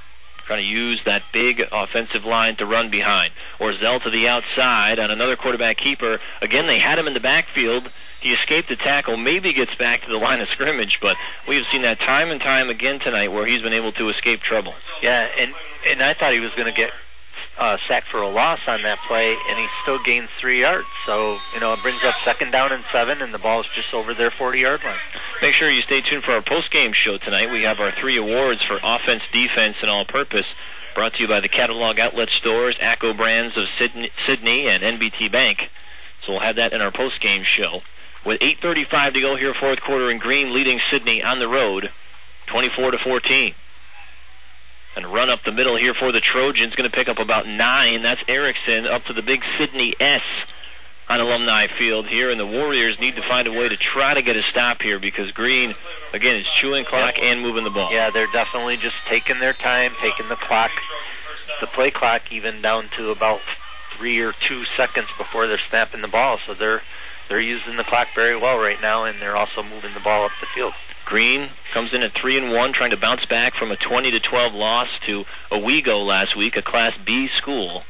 trying to use that big offensive line to run behind. Orzel to the outside on another quarterback keeper. Again, they had him in the backfield. He escaped the tackle, maybe gets back to the line of scrimmage, but we've seen that time and time again tonight where he's been able to escape trouble. Yeah, and I thought he was going to get sacked for a loss on that play, and he still gains 3 yards. So, it brings up 2nd down and 7, and the ball's just over their 40-yard line. Make sure you stay tuned for our post-game show tonight. We have our 3 awards for offense, defense, and all-purpose, brought to you by the Catalog Outlet Stores, ACCO Brands of Sydney, and NBT Bank. So we'll have that in our post-game show. With 8:35 to go here, fourth quarter, and Green leading Sydney on the road, 24-14. And run up the middle here for the Trojans, going to pick up about 9. That's Erickson up to the big Sydney S on Alumni Field here, and the Warriors need to find a way to try to get a stop here because Green, again, is chewing clock and moving the ball. Yeah, they're definitely just taking their time, taking the clock, the play clock even down to about 3 or 2 seconds before they're snapping the ball, so they're using the clock very well right now, and they're also moving the ball up the field. Green comes in at 3-1, trying to bounce back from a 20-12 loss to Owego last week, a Class B school.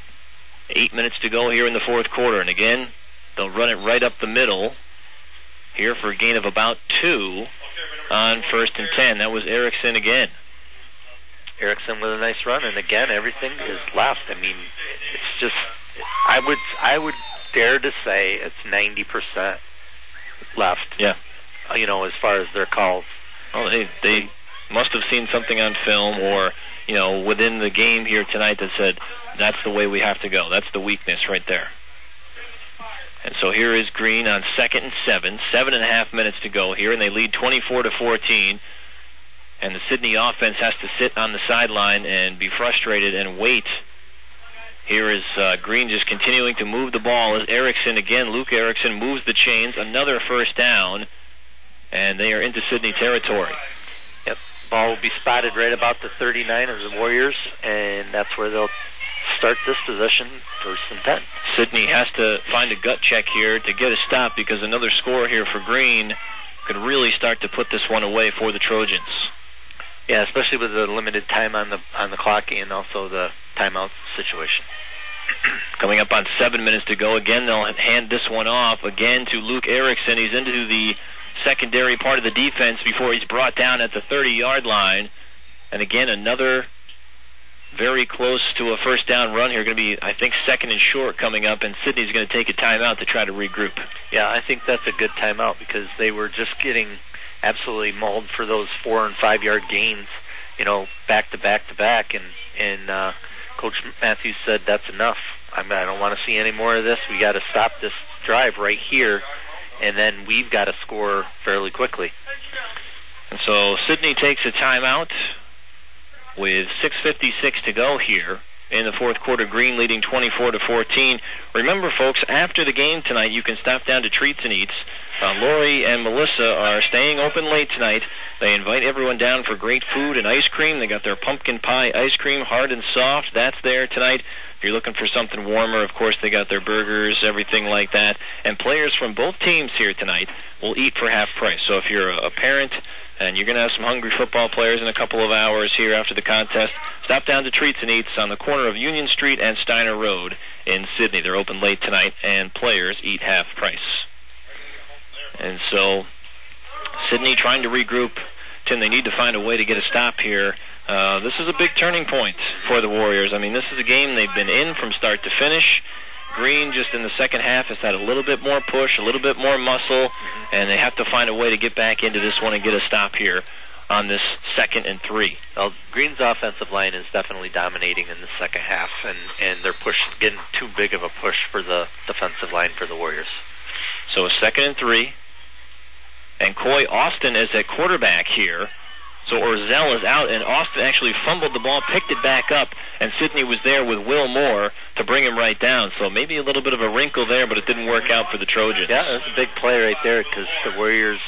8 minutes to go here in the fourth quarter, and again, they'll run it right up the middle here for a gain of about 2 on 1st and 10. That was Erickson again. Erickson with a nice run, and again, everything is left. I mean, it's just, I would dare to say it's 90% left. Yeah. As far as their calls. Well, they must have seen something on film or, within the game here tonight that said, that's the way we have to go. That's the weakness right there. And so here is Green on 2nd and 7. 7.5 minutes to go here, and they lead 24-14. And the Sydney offense has to sit on the sideline and be frustrated and wait. Here is Green just continuing to move the ball as Erickson again. Luke Erickson moves the chains. Another first down. And they are into Sydney territory. Yep. Ball will be spotted right about the 39 of the Warriors, and that's where they'll start this possession, 1st and 10. Sydney has to find a gut check here to get a stop because another score here for Green could really start to put this one away for the Trojans. Yeah, especially with the limited time on the clock and also the timeout situation. Coming up on 7 minutes to go. Again, they'll hand this one off again to Luke Erickson. He's into the secondary part of the defense before he's brought down at the 30-yard line. And again, another very close to a first down run here. Going to be, I think, 2nd and short coming up, and Sydney's going to take a timeout to try to regroup. Yeah, I think that's a good timeout because they were just getting absolutely mauled for those 4 and 5 yard gains, back to back to back. And Coach Matthews said that's enough. I don't want to see any more of this. We got to stop this drive right here. And then we've got to score fairly quickly. And so Sydney takes a timeout with 6:56 to go here in the fourth quarter. Green leading 24-14. Remember, folks, after the game tonight, you can stop down to Treats and Eats. Lori and Melissa are staying open late tonight. They invite everyone down for great food and ice cream. They got their pumpkin pie ice cream, hard and soft. That's there tonight. If you're looking for something warmer, of course, they got their burgers, everything like that. And players from both teams here tonight will eat for half price. So if you're a parent and you're going to have some hungry football players in a couple of hours here after the contest, stop down to Treats and Eats on the corner of Union Street and Steiner Road in Sydney. They're open late tonight, and players eat half price. And so Sydney trying to regroup. Tim, they need to find a way to get a stop here. This is a big turning point for the Warriors. I mean, this is a game they've been in from start to finish. Green just in the second half has had a little bit more push, a little bit more muscle, and they have to find a way to get back into this one and get a stop here on this 2nd and 3. Well, Green's offensive line is definitely dominating in the second half, and they're getting too big of a push for the defensive line for the Warriors. So a 2nd and 3, and Coy Austin is at quarterback here. So Orzel is out, and Austin actually fumbled the ball, picked it back up, and Sydney was there with Will Moore to bring him right down. So maybe a little bit of a wrinkle there, but it didn't work out for the Trojans. Yeah, that's a big play right there because the Warriors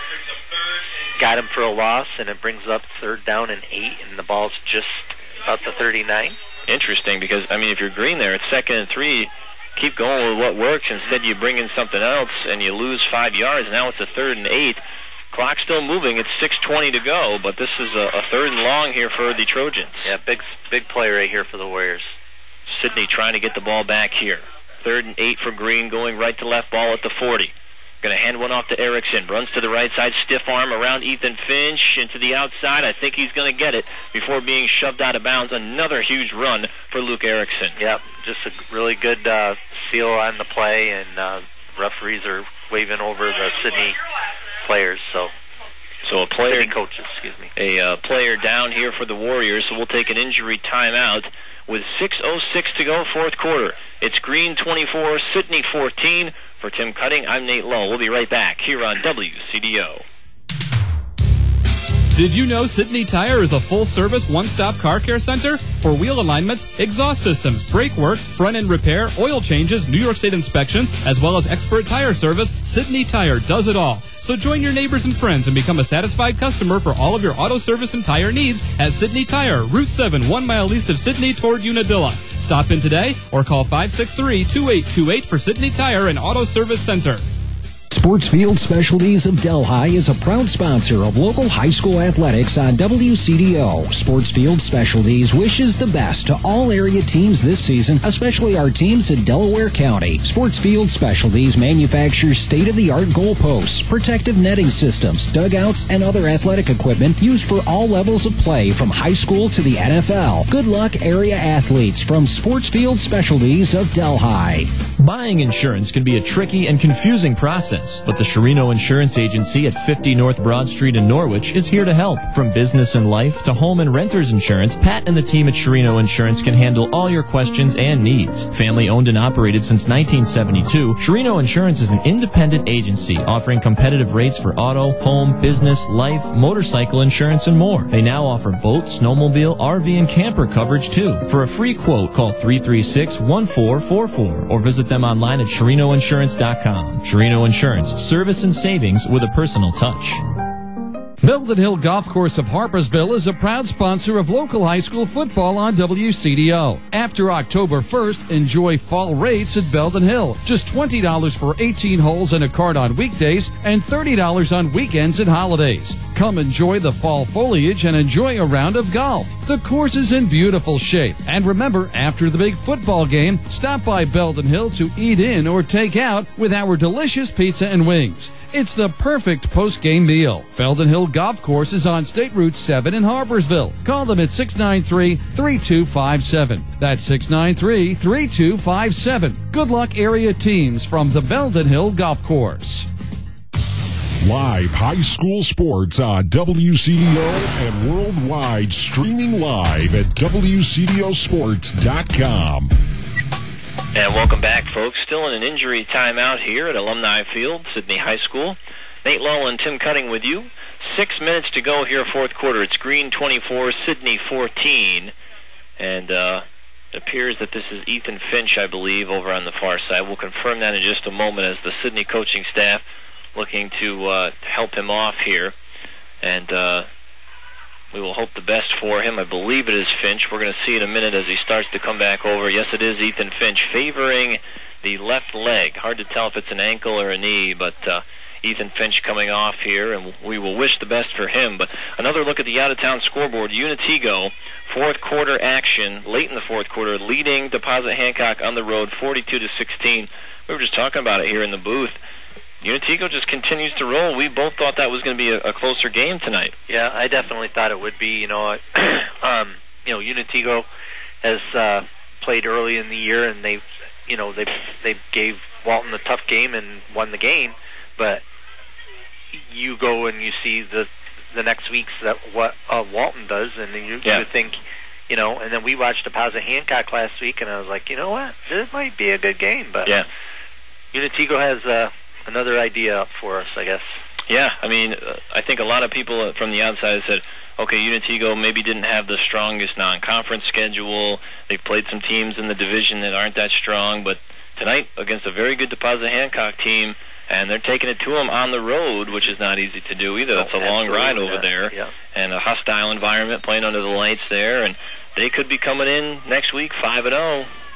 got him for a loss, and it brings up 3rd down and 8, and the ball's just about the 39. Interesting, because, I mean, if you're Green there, it's 2nd and 3. Keep going with what works. Instead, you bring in something else, and you lose 5 yards. Now it's a 3rd and 8. Clock still moving. It's 6:20 to go, but this is a third and long here for the Trojans. Yeah, big play right here for the Warriors. Sydney trying to get the ball back here. 3rd and 8 for Green, going right to left, ball at the 40. Going to hand one off to Erickson. Runs to the right side, stiff arm around Ethan Finch into the outside. I think he's going to get it before being shoved out of bounds. Another huge run for Luke Erickson. Yep, just a really good seal on the play, and referees are waving over the Sydney players. So a player, Sydney coaches, excuse me. A player down here for the Warriors, so we'll take an injury timeout with 6:06 to go, fourth quarter. It's Green 24, Sydney 14. For Tim Cutting, I'm Nate Lowe. We'll be right back here on WCDO. Did you know Sydney Tire is a full-service, one-stop car care center? For wheel alignments, exhaust systems, brake work, front-end repair, oil changes, New York State inspections, as well as expert tire service, Sydney Tire does it all. So join your neighbors and friends and become a satisfied customer for all of your auto service and tire needs at Sydney Tire, Route 7, 1 mile east of Sydney toward Unadilla. Stop in today or call 563-2828 for Sydney Tire and Auto Service Center. Sportsfield Specialties of Delhi is a proud sponsor of local high school athletics on WCDO. Sportsfield Specialties wishes the best to all area teams this season, especially our teams in Delaware County. Sportsfield Specialties manufactures state-of-the-art goalposts, protective netting systems, dugouts, and other athletic equipment used for all levels of play from high school to the NFL. Good luck, area athletes, from Sportsfield Specialties of Delhi. Buying insurance can be a tricky and confusing process, but the Sherino Insurance Agency at 50 North Broad Street in Norwich is here to help. From business and life to home and renter's insurance, Pat and the team at Sherino Insurance can handle all your questions and needs. Family owned and operated since 1972, Sherino Insurance is an independent agency offering competitive rates for auto, home, business, life, motorcycle insurance, and more. They now offer boat, snowmobile, RV, and camper coverage too. For a free quote, call 336-1444 or visit them online at SherinoInsurance.com. Sherino Insurance, service and savings with a personal touch. Belden Hill Golf Course of Harpersville is a proud sponsor of local high school football on WCDO. After October 1st, enjoy fall rates at Belden Hill. Just $20 for 18 holes and a cart on weekdays and $30 on weekends and holidays. Come enjoy the fall foliage and enjoy a round of golf. The course is in beautiful shape. And remember, after the big football game, stop by Belden Hill to eat in or take out with our delicious pizza and wings. It's the perfect post-game meal. Belden Hill Golf Course is on State Route 7 in Harpersville. Call them at 693-3257. That's 693-3257. Good luck, area teams from the Belden Hill Golf Course. Live high school sports on WCDO and worldwide, streaming live at WCDOsports.com. And welcome back, folks. Still in an injury timeout here at Alumni Field, Sydney High School. Nate Lowe and Tim Cutting with you. 6 minutes to go here, fourth quarter. It's Green 24, Sydney 14. And it appears that this is Ethan Finch, I believe, over on the far side. We'll confirm that in just a moment as the Sydney coaching staff looking to help him off here. And we will hope the best for him. I believe it is Finch. We're going to see in a minute as he starts to come back over. Yes, it is Ethan Finch favoring the left leg. Hard to tell if it's an ankle or a knee, but Ethan Finch coming off here, and we will wish the best for him. But another look at the out-of-town scoreboard. Unitigo, fourth quarter action, late in the fourth quarter, leading Deposit Hancock on the road 42-16. We were just talking about it here in the booth. Unitigo just continues to roll. We both thought that was going to be a closer game tonight. Yeah, I definitely thought it would be. Unitigo has played early in the year, and they gave Walton a tough game and won the game. But you go and you see the next week's what Walton does, and you think, and then we watched Deposit Hancock last week, and I was like, you know what, this might be a good game. But Unitigo has another idea up for us, I guess. Yeah, I mean, I think a lot of people from the outside said, okay, Unitigo maybe didn't have the strongest non-conference schedule. They've played some teams in the division that aren't that strong, but tonight against a very good Deposit Hancock team, and they're taking it to them on the road, which is not easy to do either. It's a long ride over there, and a hostile environment, playing under the lights there, and they could be coming in next week 5-0.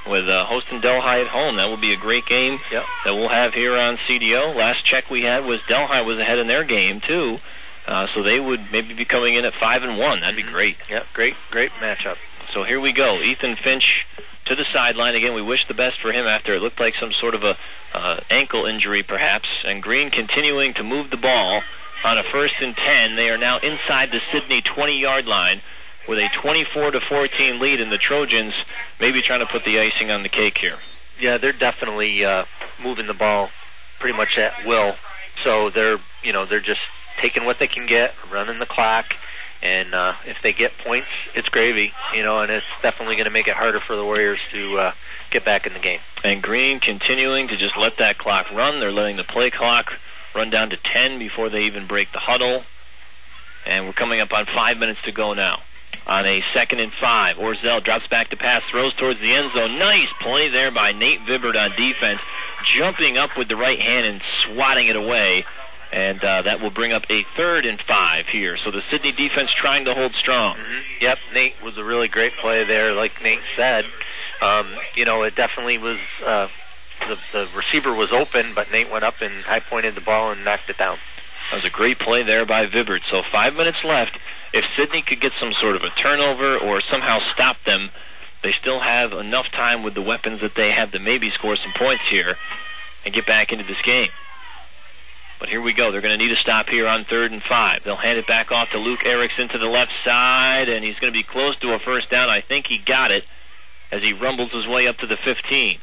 with hosting Delhi at home. That will be a great game that we'll have here on CDO. Last check we had was Delhi was ahead in their game, too. So they would maybe be coming in at 5-1. That'd be great. Yep, great matchup. So here we go. Ethan Finch to the sideline. Again, we wish the best for him after it looked like some sort of a ankle injury, perhaps. And Green continuing to move the ball on a 1st and 10. They are now inside the Sidney 20-yard line with a 24-14 lead, and the Trojans maybe trying to put the icing on the cake here. Yeah, they're definitely moving the ball pretty much at will. So they're just taking what they can get, running the clock, and if they get points, it's gravy, and it's definitely going to make it harder for the Warriors to get back in the game. And Green continuing to just let that clock run. They're letting the play clock run down to 10 before they even break the huddle. And we're coming up on 5 minutes to go now. On a 2nd and 5, Orzel drops back to pass, throws towards the end zone. Nice play there by Nate Vibbert on defense, jumping up with the right hand and swatting it away. And that will bring up a 3rd and 5 here. So the Sidney defense trying to hold strong. Yep, Nate was a really great play there, like Nate said. It definitely was, the receiver was open, but Nate went up and high-pointed the ball and knocked it down. That was a great play there by Vibbert. So 5 minutes left. If Sidney could get some sort of a turnover or somehow stop them, they still have enough time with the weapons that they have to maybe score some points here and get back into this game. But here we go. They're going to need a stop here on 3rd and 5. They'll hand it back off to Luke Erickson to the left side, and he's going to be close to a 1st down. I think he got it as he rumbles his way up to the 15.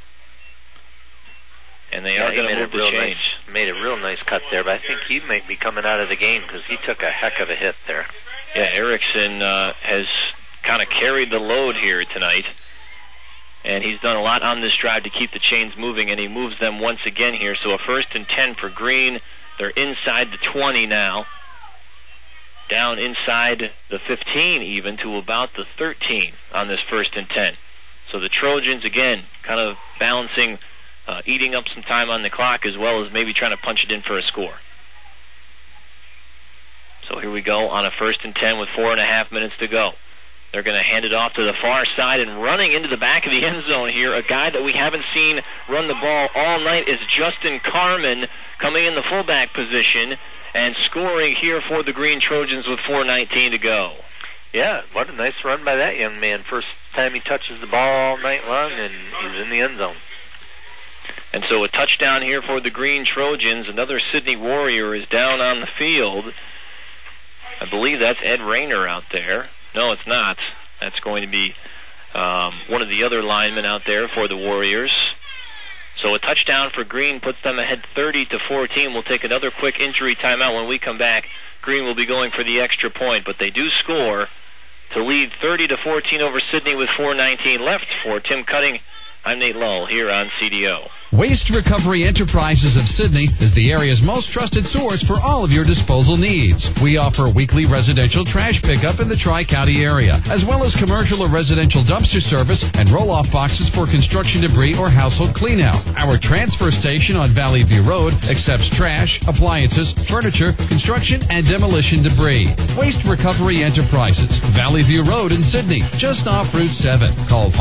And they are going to move the change. Made a real nice cut there, but I think he might be coming out of the game because he took a heck of a hit there. Yeah, Erickson has kind of carried the load here tonight. And he's done a lot on this drive to keep the chains moving, and he moves them once again here. So a 1st and 10 for Green. They're inside the 20 now. Down inside the 15 even to about the 13 on this 1st and 10. So the Trojans, again, kind of balancing, eating up some time on the clock as well as maybe trying to punch it in for a score. So here we go on a 1st and 10 with 4.5 minutes to go. They're going to hand it off to the far side, and running into the back of the end zone here, a guy that we haven't seen run the ball all night is Justin Carman, coming in the fullback position and scoring here for the Green Trojans with 4:19 to go. Yeah, what a nice run by that young man. First time he touches the ball all night long, and he's in the end zone. And so a touchdown here for the Green Trojans. Another Sidney Warrior is down on the field. I believe that's Ed Rayner out there. No, it's not. That's going to be one of the other linemen out there for the Warriors. So a touchdown for Green puts them ahead 30-14. We'll take another quick injury timeout. When we come back, Green will be going for the extra point, but they do score to lead 30-14 over Sidney with 4:19 left. For Tim Cutting, I'm Nate Lull here on CDO. Waste Recovery Enterprises of Sidney is the area's most trusted source for all of your disposal needs. We offer weekly residential trash pickup in the Tri-County area, as well as commercial or residential dumpster service and roll-off boxes for construction debris or household cleanout. Our transfer station on Valley View Road accepts trash, appliances, furniture, construction, and demolition debris. Waste Recovery Enterprises, Valley View Road in Sidney, just off Route 7. Call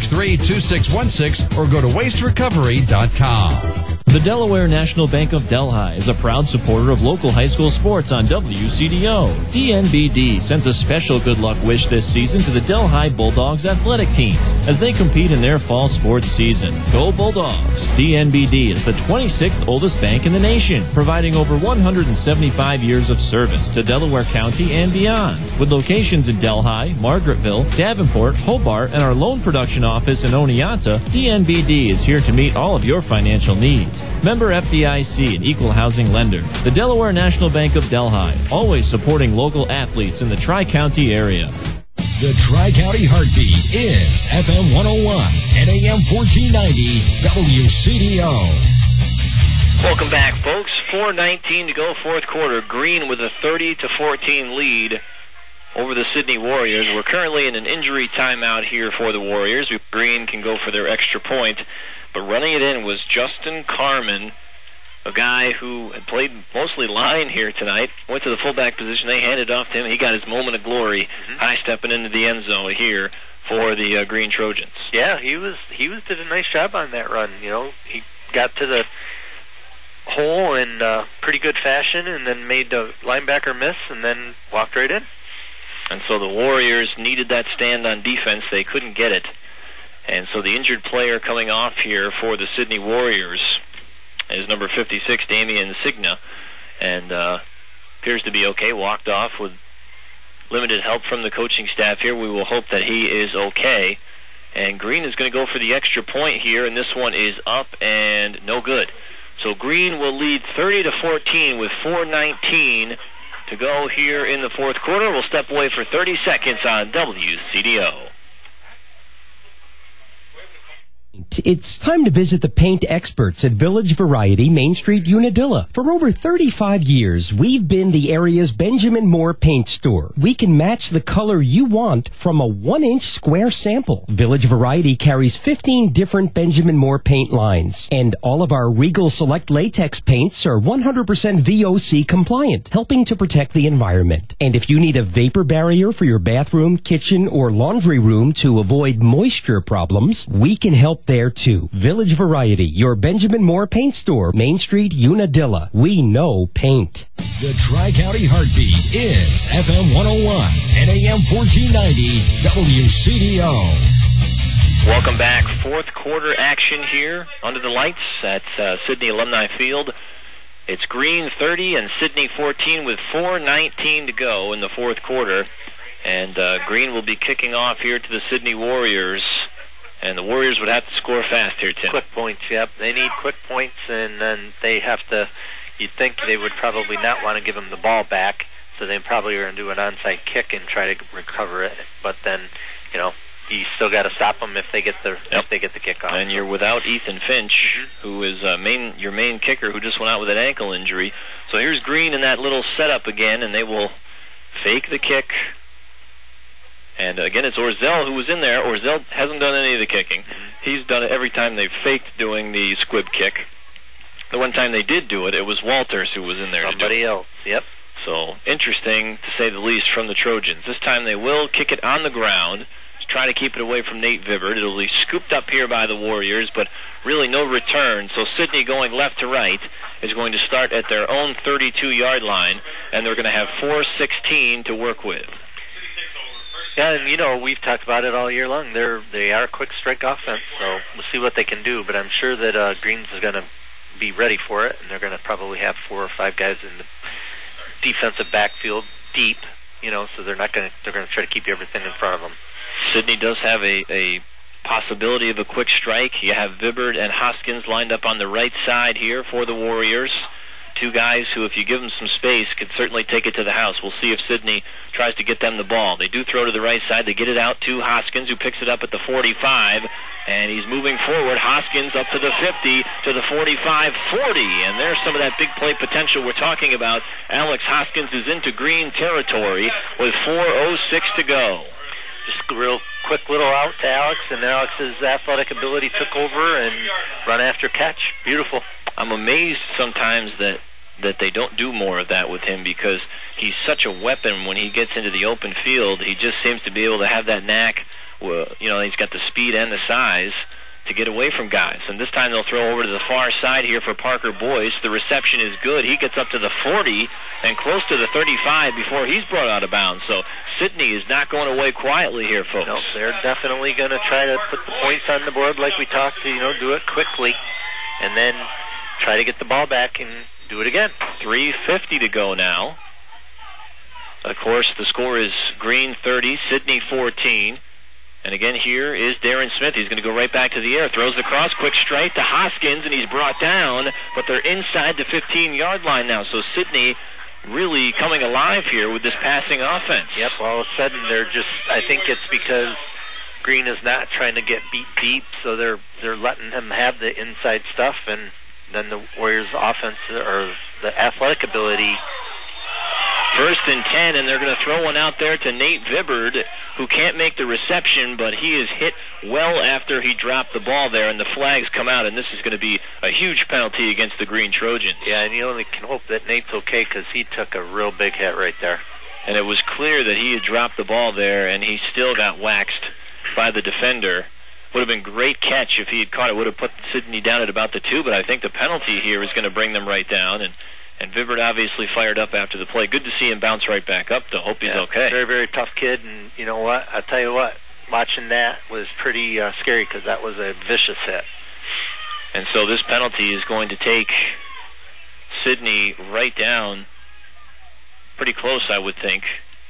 563-2616 or go to wasterecovery.com. The Delaware National Bank of Delhi is a proud supporter of local high school sports on WCDO. DNBD sends a special good luck wish this season to the Delhi Bulldogs athletic teams as they compete in their fall sports season. Go Bulldogs! DNBD is the 26th oldest bank in the nation, providing over 175 years of service to Delaware County and beyond. With locations in Delhi, Margaretville, Davenport, Hobart, and our loan production office in Oneonta, DNBD is here to meet all of your financial needs. Member FDIC and equal housing lender. The Delaware National Bank of Delhi, always supporting local athletes in the Tri-County area. The Tri-County Heartbeat is FM 101 and AM 1490 WCDO. Welcome back, folks. 4:19 to go, fourth quarter. Green with a 30-14 lead over the Sidney Warriors. We're currently in an injury timeout here for the Warriors. Green can go for their extra point. But running it in was Justin Carman, a guy who had played mostly line here tonight. Went to the fullback position. They handed it off to him. He got his moment of glory, high-stepping into the end zone here for the Green Trojans. Yeah, he did a nice job on that run. You know, he got to the hole in pretty good fashion, and then made the linebacker miss, and then walked right in. And so the Warriors needed that stand on defense. They couldn't get it. And so the injured player coming off here for the Sydney Warriors is number 56, Damian Signa, and appears to be okay. Walked off with limited help from the coaching staff here. We will hope that he is okay. And Green is going to go for the extra point here, and this one is up and no good. So Green will lead 30-14 with 4:19 to go here in the fourth quarter. We'll step away for 30 seconds on WCDO. It's time to visit the paint experts at Village Variety, Main Street, Unadilla. For over 35 years, we've been the area's Benjamin Moore paint store. We can match the color you want from a 1-inch square sample. Village Variety carries 15 different Benjamin Moore paint lines, and all of our Regal Select latex paints are 100% VOC compliant, helping to protect the environment. And if you need a vapor barrier for your bathroom, kitchen, or laundry room to avoid moisture problems, we can help there too. Village Variety, your Benjamin Moore paint store, Main Street, Unadilla. We know paint. The Tri-County Heartbeat is FM 101 and AM 1490 WCDO. Welcome back. Fourth quarter action here under the lights at Sydney Alumni Field. It's Green 30 and Sydney 14 with 4:19 to go in the fourth quarter. And Green will be kicking off here to the Sydney Warriors. And the Warriors would have to score fast here, Tim. Quick points, yep. They need quick points, and then they have to, you'd think they would probably not want to give them the ball back, so they probably are going to do an onside kick and try to recover it. But then, you know, you still got to stop them if they get the kickoff. And you're without Ethan Finch, who is your main kicker, who just went out with an ankle injury. So here's Green in that little setup again, and they will fake the kick. And again, it's Orzel who was in there. Orzel hasn't done any of the kicking. He's done it every time they've faked doing the squib kick. The one time they did do it, it was Walters who was in there. Somebody else, yep. So, interesting, to say the least, from the Trojans. This time they will kick it on the ground, try to keep it away from Nate Vibbard. It'll be scooped up here by the Warriors, but really no return. So Sydney going left to right is going to start at their own 32-yard line, and they're going to have 4:16 to work with. Yeah, and you know, we've talked about it all year long. They are a quick strike offense, so we'll see what they can do. But I'm sure that Greens is going to be ready for it, and they're going to probably have 4 or 5 guys in the defensive backfield deep. You know, so they're going to try to keep everything in front of them. Sydney does have a possibility of a quick strike. You have Vibbard and Hoskins lined up on the right side here for the Warriors. 2 guys who, if you give them some space, could certainly take it to the house. We'll see if Sydney tries to get them the ball. They do throw to the right side. They get it out to Hoskins, who picks it up at the 45, and he's moving forward. Hoskins up to the 50, to the 45, 40, and there's some of that big play potential we're talking about. Alex Hoskins is into Green territory with 4:06 to go. Just a real quick little out to Alex, and Alex's athletic ability took over and run after catch. Beautiful. I'm amazed sometimes that they don't do more of that with him, because he's such a weapon when he gets into the open field. He just seems to be able to have that knack. You know, he's got the speed and the size to get away from guys. And this time they'll throw over to the far side here for Parker Boyce. The reception is good. He gets up to the 40 and close to the 35 before he's brought out of bounds. So Sydney is not going away quietly here, folks. No, they're definitely going to try to put the points on the board like we talked to, do it quickly, and then try to get the ball back and do it again. 3:50 to go now. Of course, the score is Green 30, Sydney 14. And again, here is Darren Smith. He's going to go right back to the air. Throws the cross, quick strike to Hoskins, and he's brought down. But they're inside the 15-yard line now. So Sydney really coming alive here with this passing offense. Yep, all of a sudden I think it's because Green is not trying to get beat deep, so they're letting him have the inside stuff, and then the Warriors' offense, or the athletic ability. 1st and 10, and they're going to throw one out there to Nate Vibbard, who can't make the reception, but he is hit well after he dropped the ball there, and the flags come out, and this is going to be a huge penalty against the Green Trojans. Yeah, and you only can hope that Nate's okay, because he took a real big hit right there. And it was clear that he had dropped the ball there, and he still got waxed by the defender. Would have been great catch if he had caught it. Would have put Sydney down at about the 2, but I think the penalty here is going to bring them right down. And Vibert obviously fired up after the play. Good to see him bounce right back up, though. Hope he's okay. Very, very tough kid, and you know what? I'll tell you what, watching that was pretty scary because that was a vicious hit. And so this penalty is going to take Sydney right down, pretty close, I would think,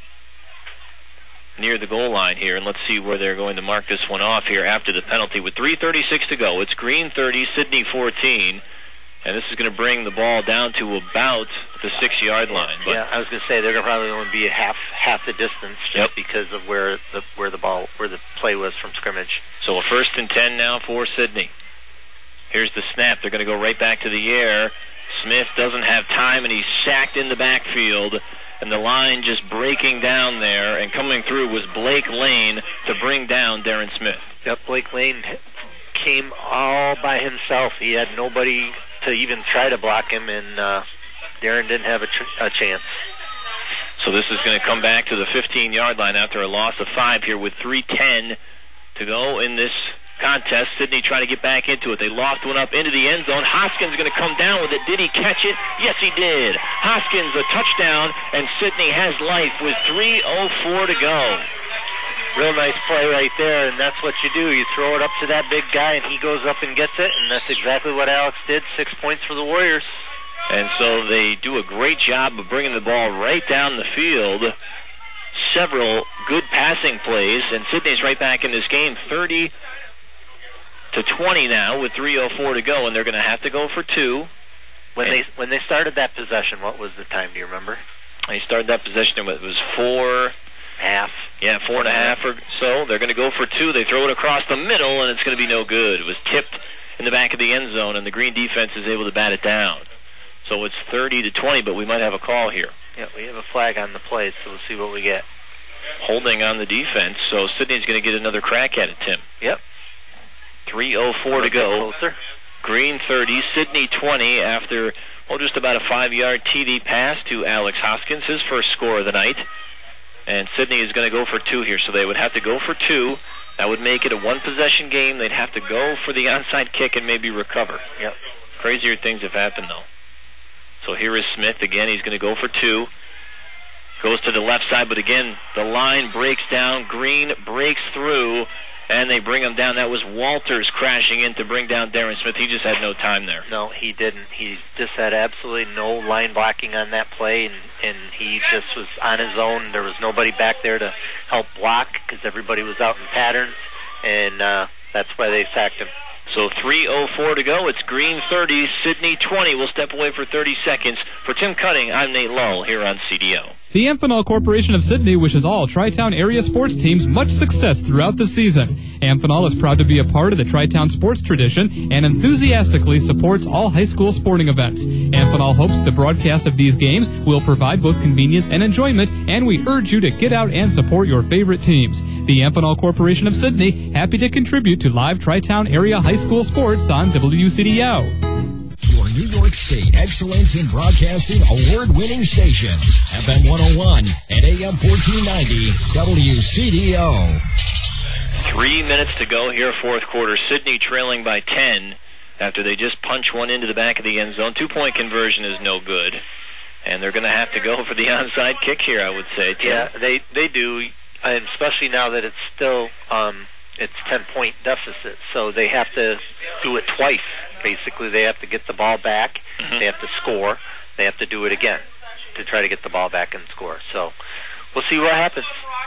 near the goal line here. And let's see where they're going to mark this one off here after the penalty. With 3:36 to go, it's Green 30, Sydney 14. And this is going to bring the ball down to about the 6-yard line. But yeah, I was going to say they're going to probably only be half the distance just because of where the play was from scrimmage. So a 1st and 10 now for Sydney. Here's the snap. They're going to go right back to the air. Smith doesn't have time, and he's sacked in the backfield. And the line just breaking down there, and coming through was Blake Lane to bring down Darren Smith. Yep, Blake Lane came all by himself. He had nobody to even try to block him, and Darren didn't have a chance. So this is going to come back to the 15-yard line after a loss of 5 here with 3:10 to go in this contest. Sydney trying to get back into it. They lost one up into the end zone. Hoskins going to come down with it. Did he catch it? Yes, he did. Hoskins, a touchdown, and Sydney has life with 3:04 to go. Real nice play right there, and that's what you do. You throw it up to that big guy, and he goes up and gets it, and that's exactly what Alex did. 6 points for the Warriors. And so they do a great job of bringing the ball right down the field. Several good passing plays, and Sydney's right back in this game, 30-20 now with 3:04 to go, and they're going to have to go for 2. When they started that possession, what was the time? Do you remember? They started that possession. It was 4.5. Yeah, 4.5 or so. They're going to go for 2. They throw it across the middle, and it's going to be no good. It was tipped in the back of the end zone, and the Green defense is able to bat it down. So it's 30-20, but we might have a call here. Yeah, we have a flag on the play, so we'll see what we get. Holding on the defense, so Sydney's going to get another crack at it, Tim. Yep. 3:04 to go. Closer. Green 30, Sydney 20 after, just about a 5-yard TD pass to Alex Hoskins, his first score of the night. And Sydney is going to go for 2 here, so they would have to go for 2. That would make it a one-possession game. They'd have to go for the onside kick and maybe recover. Yep. Crazier things have happened, though. So here is Smith again. He's going to go for 2. Goes to the left side, but again, the line breaks down. Green breaks through, and they bring him down. That was Walters crashing in to bring down Darren Smith. He just had no time there. No, he didn't. He just had absolutely no line blocking on that play, and he just was on his own. There was nobody back there to help block because everybody was out in patterns, and that's why they sacked him. So 3:04 to go. It's Green 30, Sydney 20. We'll step away for 30 seconds. For Tim Cutting, I'm Nate Lull here on CDO. The Amphenol Corporation of Sydney wishes all Tri-Town area sports teams much success throughout the season. Amphenol is proud to be a part of the Tri-Town sports tradition and enthusiastically supports all high school sporting events. Amphenol hopes the broadcast of these games will provide both convenience and enjoyment, and we urge you to get out and support your favorite teams. The Amphenol Corporation of Sydney, happy to contribute to live Tri-Town area high school sports on WCDO. Your New York State Excellence in Broadcasting award-winning station, FM 101 and AM 1490 WCDO. 3 minutes to go here, fourth quarter. Sydney trailing by 10 after they just punch one into the back of the end zone. 2-point conversion is no good, and they're going to have to go for the onside kick here, I would say. Tim. Yeah, they do, and especially now that it's still it's 10-point deficit, so they have to do it twice. Basically, they have to get the ball back, they have to score, they have to do it again to try to get the ball back and score. So we'll see what happens.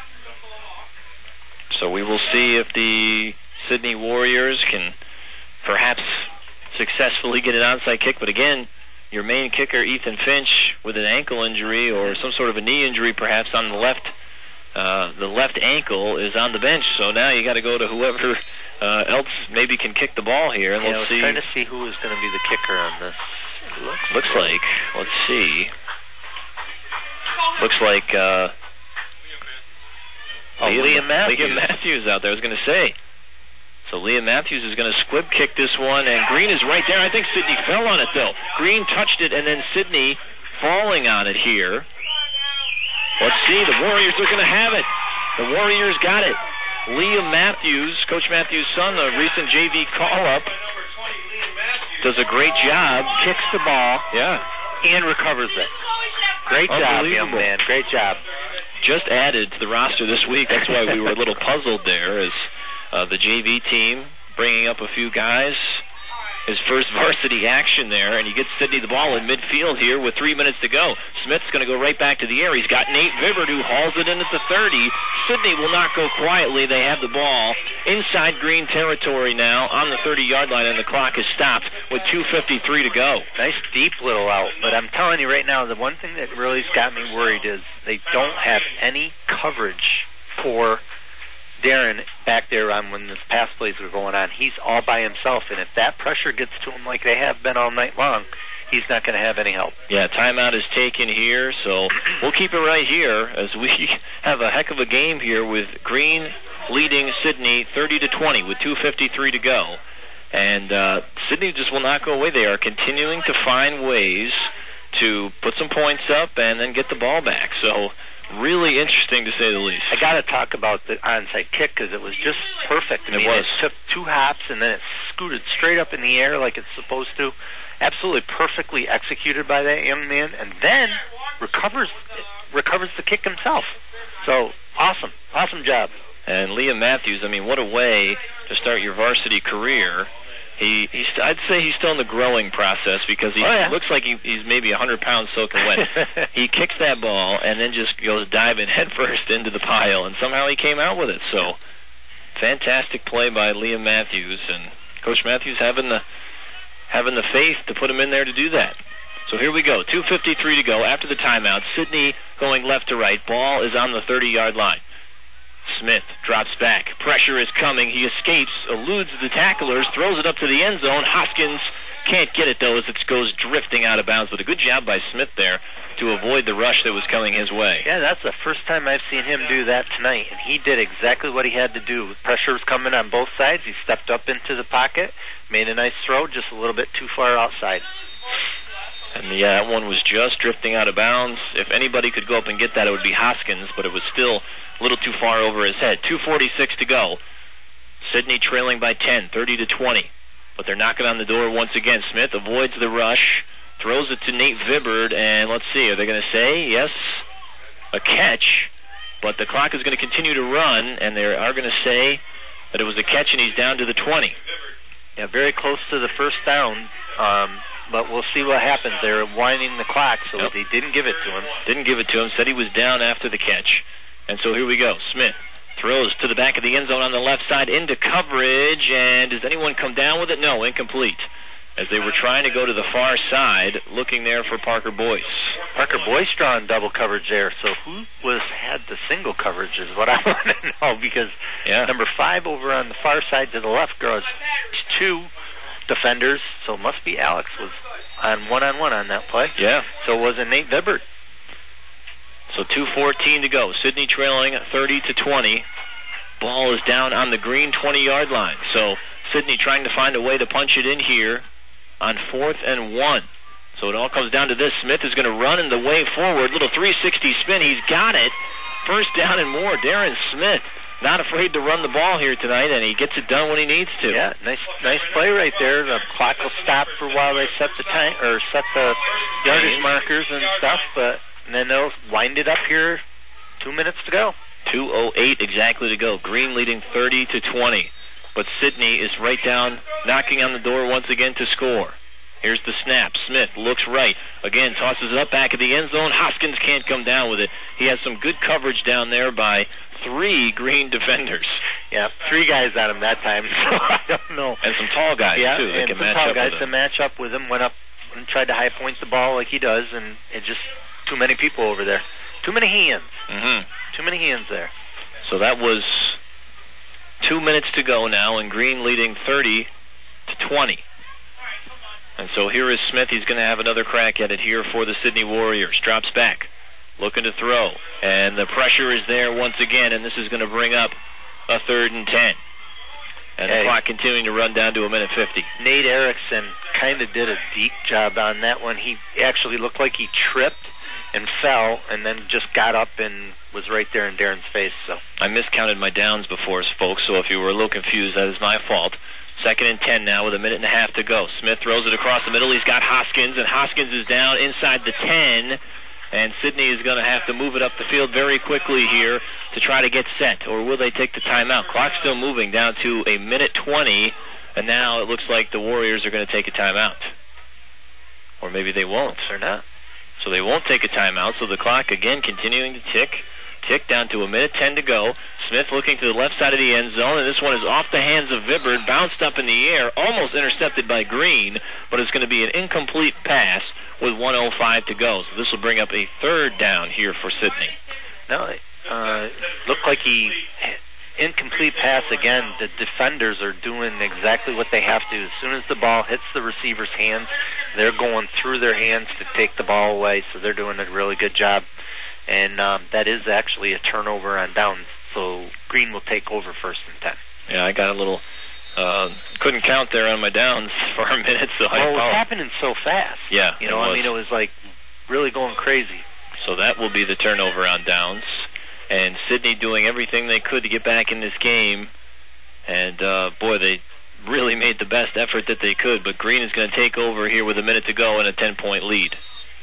So we will see if the Sydney Warriors can perhaps successfully get an onside kick. But again, your main kicker, Ethan Finch, with an ankle injury or some sort of a knee injury perhaps on the left ankle, is on the bench. So now you got to go to whoever else maybe can kick the ball here. And I was trying to see who is going to be the kicker on this. Looks like, let's see. Looks like Liam Matthews. Liam Matthews out there, I was going to say. So Liam Matthews is going to squib kick this one, and Green is right there. I think Sydney fell on it, though. Green touched it, and then Sydney falling on it here. Let's see. The Warriors are going to have it. The Warriors got it. Liam Matthews, Coach Matthews' son, a recent JV call-up, does a great job, kicks the ball, and recovers it. Great job, young man. Great job. Just added to the roster this week. That's why we were a little puzzled there, as the JV team bringing up a few guys. His first varsity action there, and he gets Sidney the ball in midfield here with 3 minutes to go. Smith's going to go right back to the air. He's got Nate Vibbert, who hauls it in at the 30. Sidney will not go quietly. They have the ball inside green territory now on the 30-yard line, and the clock is stopped with 2:53 to go. Nice deep little out, but I'm telling you right now, the one thing that really's got me worried is they don't have any coverage for Darren back there on when the pass plays were going on. He's all by himself, and if that pressure gets to him like they have been all night long, he's not going to have any help. Yeah, timeout is taken here, so we'll keep it right here as we have a heck of a game here with Green leading Sidney 30-20 with 2:53 to go. And Sidney just will not go away. They are continuing to find ways to put some points up and then get the ball back. So really interesting, to say the least. I got to talk about the onside kick because it was just perfect. I mean, it took 2 hops and then it scooted straight up in the air like it's supposed to. Absolutely perfectly executed by that young man, and then recovers the kick himself. So awesome job. And Liam Matthews, I mean, what a way to start your varsity career. I'd say he's still in the growing process because he looks like he's maybe 100 pounds soaking wet. He kicks that ball and then just goes diving headfirst into the pile, and somehow he came out with it. So, fantastic play by Liam Matthews, and Coach Matthews having the faith to put him in there to do that. So here we go, 2:53 to go after the timeout. Sidney going left to right. Ball is on the 30-yard line. Smith drops back. Pressure is coming. He escapes, eludes the tacklers, throws it up to the end zone. Hoskins can't get it, though, as it goes drifting out of bounds. But a good job by Smith there to avoid the rush that was coming his way. Yeah, that's the first time I've seen him do that tonight, and he did exactly what he had to do. Pressure was coming on both sides. He stepped up into the pocket, made a nice throw, just a little bit too far outside. And that one was just drifting out of bounds. If anybody could go up and get that, it would be Hoskins, but it was still a little too far over his head. 2:46 to go. Sidney trailing by 10, 30-20. But they're knocking on the door once again. Smith avoids the rush, throws it to Nate Vibbert, and let's see, are they going to say, yes, a catch? But the clock is going to continue to run, and they are going to say that it was a catch, and he's down to the 20. Yeah, very close to the first down. But we'll see what happens. They're winding the clock, so they didn't give it to him. Didn't give it to him. Said he was down after the catch. And so here we go. Smith throws to the back of the end zone on the left side into coverage. And does anyone come down with it? No, incomplete. As they were trying to go to the far side, looking there for Parker Boyce. Parker Boyce drawing double coverage there. So who had the single coverage is what I want to know. Because number 5 over on the far side to the left goes 2 defenders, so it must be Alex was on one-on-one on that play. Yeah. So it wasn't Nate Vibbert. So 2:14 to go. Sidney trailing 30-20. Ball is down on the green 20-yard line. So Sidney trying to find a way to punch it in here on 4th and 1. So it all comes down to this. Smith is going to run in the way forward. Little 360 spin. He's got it. First down and more. Darren Smith not afraid to run the ball here tonight, and he gets it done when he needs to. Yeah, nice play right there. The clock will stop for a while they set the time or set the yardage markers and stuff, and then they'll wind it up here. 2 minutes to go. 2:08 exactly to go. Green leading 30-20, but Sidney is right down, knocking on the door once again to score. Here's the snap. Smith looks right. Again, tosses it up back of the end zone. Hoskins can't come down with it. He has some good coverage down there by 3 green defenders. Yeah, 3 guys on him that time, so I don't know. And some tall guys, too. And some tall guys to match up with him. Went up and tried to high point the ball like he does, and it just too many people over there. Too many hands. Mm-hmm. Too many hands there. So that was 2 minutes to go now, and Green leading 30-20. And so here is Smith. He's going to have another crack at it here for the Sidney Warriors. Drops back, looking to throw. And the pressure is there once again, and this is going to bring up a 3rd and 10. And the clock continuing to run down to 1:50. Nate Erickson kind of did a deep job on that one. He actually looked like he tripped and fell and then just got up and was right there in Darren's face. So I miscounted my downs before, folks, so if you were a little confused, that is my fault. 2nd and 10 now with 1.5 to go. Smith throws it across the middle. He's got Hoskins, and Hoskins is down inside the 10. And Sidney is going to have to move it up the field very quickly here to try to get set. Or will they take the timeout? Clock's still moving down to 1:20. And now it looks like the Warriors are going to take a timeout. Or maybe they won't. Or not. So they won't take a timeout. So the clock again continuing to tick down to 1:10 to go. Smith looking to the left side of the end zone, and this one is off the hands of Vibbard, bounced up in the air, almost intercepted by Green, but it's going to be an incomplete pass with 1:05 to go. So this will bring up a 3rd down here for Sidney. No, looked like incomplete pass again. The defenders are doing exactly what they have to. As soon as the ball hits the receiver's hands, they're going through their hands to take the ball away, so they're doing a really good job. And that is actually a turnover on downs, so Green will take over 1st and 10. Yeah, I got a little, couldn't count there on my downs for a minute, so it was happening so fast. Yeah. You know, it was like really going crazy. So that will be the turnover on downs. And Sidney doing everything they could to get back in this game. And, boy, they really made the best effort that they could. But Green is going to take over here with 1 minute to go and a 10-point lead.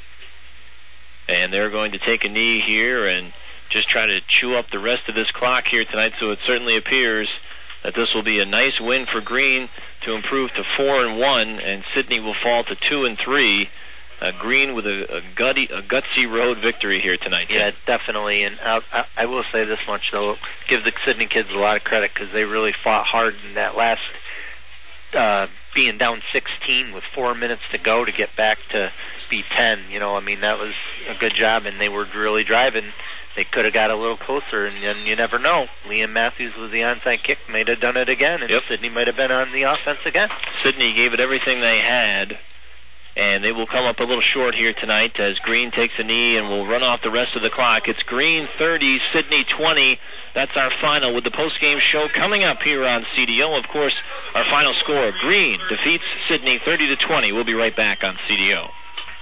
And they're going to take a knee here and just try to chew up the rest of this clock here tonight. So it certainly appears that this will be a nice win for Green to improve to 4-1, and Sidney will fall to 2-3. Green with a gutsy road victory here tonight. Yeah, definitely. And I will say this much, though. Give the Sidney kids a lot of credit because they really fought hard in that last being down 16 with 4 minutes to go to get back to be 10. You know, I mean, that was a good job, and they were really driving. They could have got a little closer, and you never know. Liam Matthews with the onside kick may have done it again, and Sidney might have been on the offense again. Sidney gave it everything they had. And they will come up a little short here tonight as Green takes a knee and will run off the rest of the clock. It's Green 30, Sidney 20. That's our final with the postgame show coming up here on CDO. Of course, our final score, Green defeats Sidney 30-20. We'll be right back on CDO.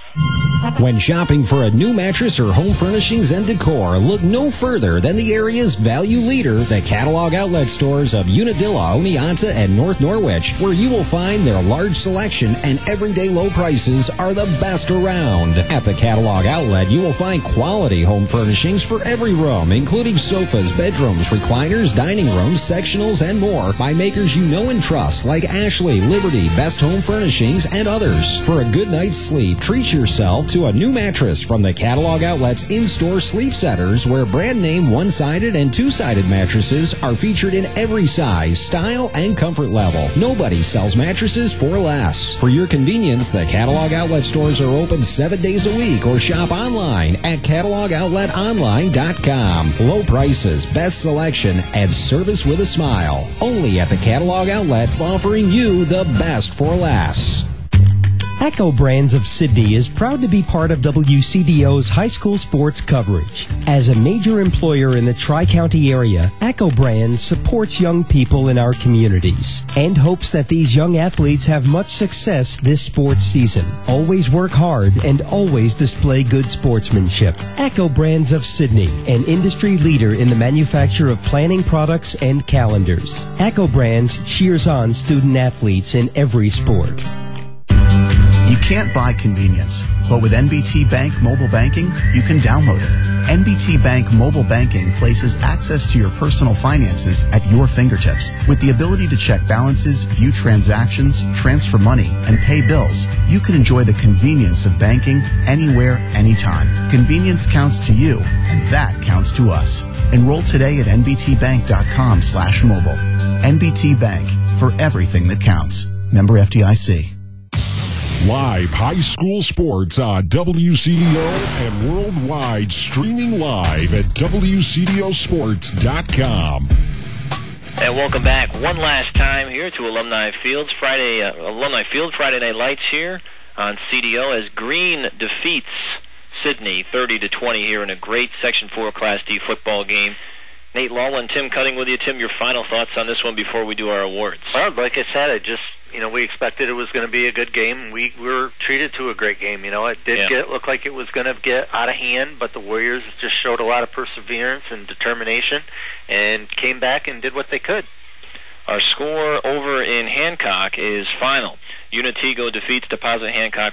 When shopping for a new mattress or home furnishings and decor, look no further than the area's value leader, the catalog outlet stores of Unadilla, Oneonta, and North Norwich, where you will find their large selection and everyday low prices are the best around. At the catalog outlet, you will find quality home furnishings for every room, including sofas, bedrooms, recliners, dining rooms, sectionals, and more by makers you know and trust like Ashley, Liberty, Best Home Furnishings, and others. For a good night's sleep, treat yourself to a new mattress from the Catalog Outlet's in-store sleep centers, where brand name one-sided and two-sided mattresses are featured in every size, style, and comfort level. Nobody sells mattresses for less. For your convenience, the Catalog Outlet stores are open 7 days a week, or shop online at catalogoutletonline.com. Low prices, best selection, and service with a smile. Only at the Catalog Outlet, offering you the best for less. Echo Brands of Sydney is proud to be part of WCDO's high school sports coverage. As a major employer in the Tri-County area, Echo Brands supports young people in our communities and hopes that these young athletes have much success this sports season. Always work hard and always display good sportsmanship. Echo Brands of Sydney, an industry leader in the manufacture of planning products and calendars. Echo Brands cheers on student athletes in every sport. You can't buy convenience, but with NBT Bank Mobile Banking, you can download it. NBT Bank Mobile Banking places access to your personal finances at your fingertips. With the ability to check balances, view transactions, transfer money, and pay bills, you can enjoy the convenience of banking anywhere, anytime. Convenience counts to you, and that counts to us. Enroll today at nbtbank.com/mobile. NBT Bank, for everything that counts. Member FDIC. Live high school sports on WCDO and worldwide, streaming live at WCDOsports.com. And welcome back one last time here to Alumni Field Friday Night Lights here on CDO as Green defeats Sidney 30-20 here in a great Section 4 Class D football game. Nate Lawler and Tim Cutting with you. Tim, your final thoughts on this one before we do our awards? Well, like I said, we expected it was going to be a good game. We were treated to a great game. It did look like it was going to get out of hand, but the Warriors just showed a lot of perseverance and determination and came back and did what they could. Our score over in Hancock is final. Unitigo defeats Deposit Hancock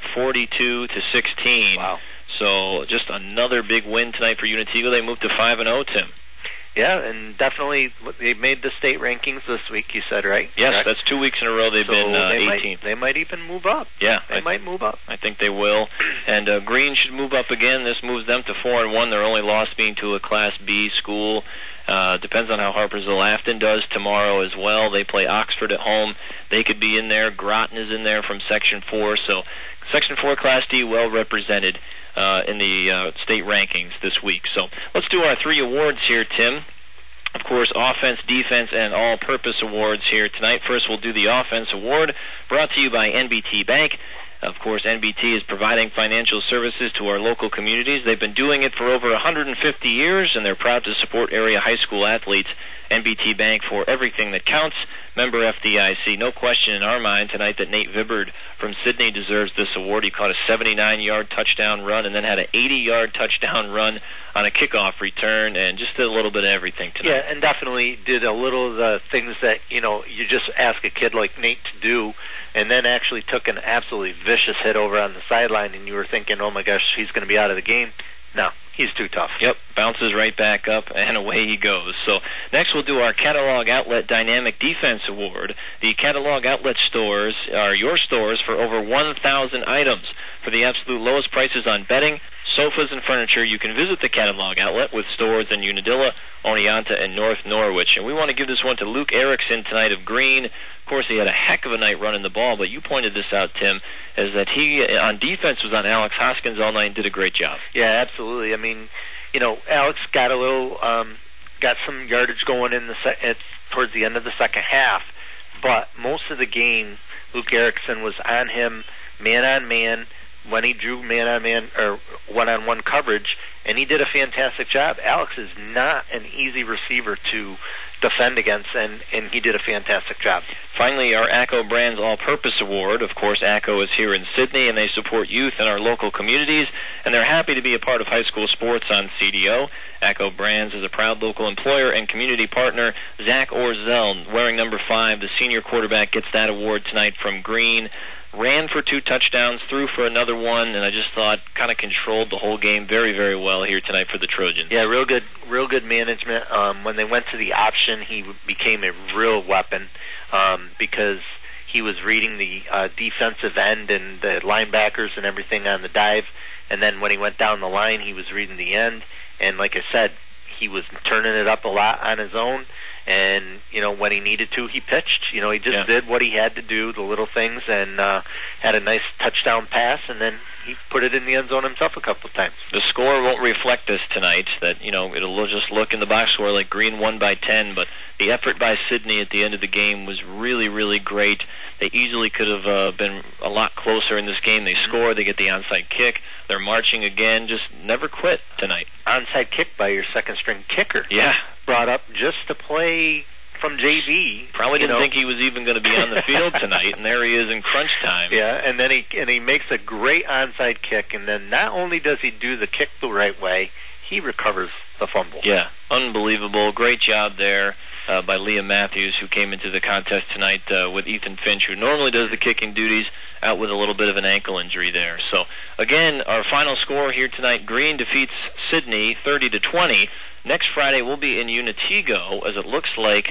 42-16. Wow. So just another big win tonight for Unitigo. They moved to 5-0, Tim. Yeah, and definitely they made the state rankings this week, you said, right? Yes, correct? That's 2 weeks in a row they've been 18th. They might even move up. Yeah. They might move up. I think they will. And Green should move up again. This moves them to 4-1. Their only loss being to a Class B school. Depends on how Harpersville-Afton does tomorrow as well. They play Oxford at home. They could be in there. Groton is in there from Section 4. So Section 4 Class D well represented in the state rankings this week. So let's do our 3 awards here, Tim. Of course, offense, defense, and all-purpose awards here tonight. First, we'll do the offense award, brought to you by NBT Bank. Of course, NBT is providing financial services to our local communities. They've been doing it for over 150 years, and they're proud to support area high school athletes. NBT Bank for everything that counts. Member FDIC. No question in our mind tonight that Nate Vibbard from Sydney deserves this award. He caught a 79-yard touchdown run and then had an 80-yard touchdown run on a kickoff return, and just did a little bit of everything tonight. Yeah, and definitely did a little of the things that, you just ask a kid like Nate to do, and then actually took an absolutely vicious hit over on the sideline, and you were thinking, oh my gosh, he's going to be out of the game. No, he's too tough. Yep, bounces right back up, and away he goes. So next we'll do our Catalog Outlet Dynamic Defense Award. The Catalog Outlet stores are your stores for over 1,000 items. For the absolute lowest prices on bedding, sofas, and furniture, you can visit the Catalog Outlet with stores in Unadilla, Oneonta, and North Norwich. And we want to give this one to Luke Erickson tonight of Green. Of course, he had a heck of a night running the ball, but you pointed this out, Tim, is that he, on defense, was on Alex Hoskins all night and did a great job. Yeah, absolutely. I mean, Alex got a little, got some yardage going in towards the end of the second half, but most of the game, Luke Erickson was on him, man-on-man, when he drew man-on-man or one-on-one coverage, and he did a fantastic job. Alex is not an easy receiver to defend against, and he did a fantastic job. Finally, our ACCO Brands All-Purpose Award. Of course, ACCO is here in Sydney, and they support youth in our local communities, and they're happy to be a part of high school sports on CDO. ACCO Brands is a proud local employer and community partner. Zach Orzel, wearing number 5, the senior quarterback, gets that award tonight from Green. Ran for 2 touchdowns, threw for another one, and I just thought kind of controlled the whole game very, very well here tonight for the Trojans. Yeah, real good management. When they went to the option, he became a real weapon because he was reading the defensive end and the linebackers and everything on the dive, and then when he went down the line, he was reading the end, and like I said, he was turning it up a lot on his own. And, when he needed to, he pitched. He just did what he had to do, the little things, and had a nice touchdown pass, and then he put it in the end zone himself a couple of times. The score won't reflect this tonight, that, it'll just look in the box score like Green won by 10, but the effort by Sydney at the end of the game was really, really great. They easily could have been a lot closer in this game. They score, they get the onside kick, they're marching again, just never quit tonight. Onside kick by your second-string kicker. Yeah. Brought up just to play from JV. Probably didn't think he was even going to be on the field tonight, and there he is in crunch time. Yeah, and then he makes a great onside kick, and then not only does he do the kick the right way, he recovers the fumble. Yeah, unbelievable. Great job there by Liam Matthews, who came into the contest tonight with Ethan Finch, who normally does the kicking duties, out with a little bit of an ankle injury there. So, again, our final score here tonight, Green defeats Sydney 30-20. Next Friday we'll be in Unitigo, as it looks like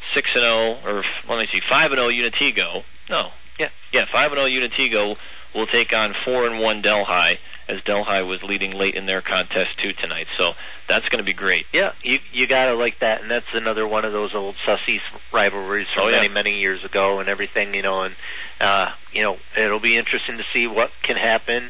6-0, or let me see, 5-0 Unitigo. No, yeah, 5-0 Unitigo will take on 4-1 Delhi, as Delhi was leading late in their contest too tonight. So that's going to be great. Yeah, you gotta like that, and that's another one of those old Sussex rivalries from many years ago and everything. And it'll be interesting to see what can happen.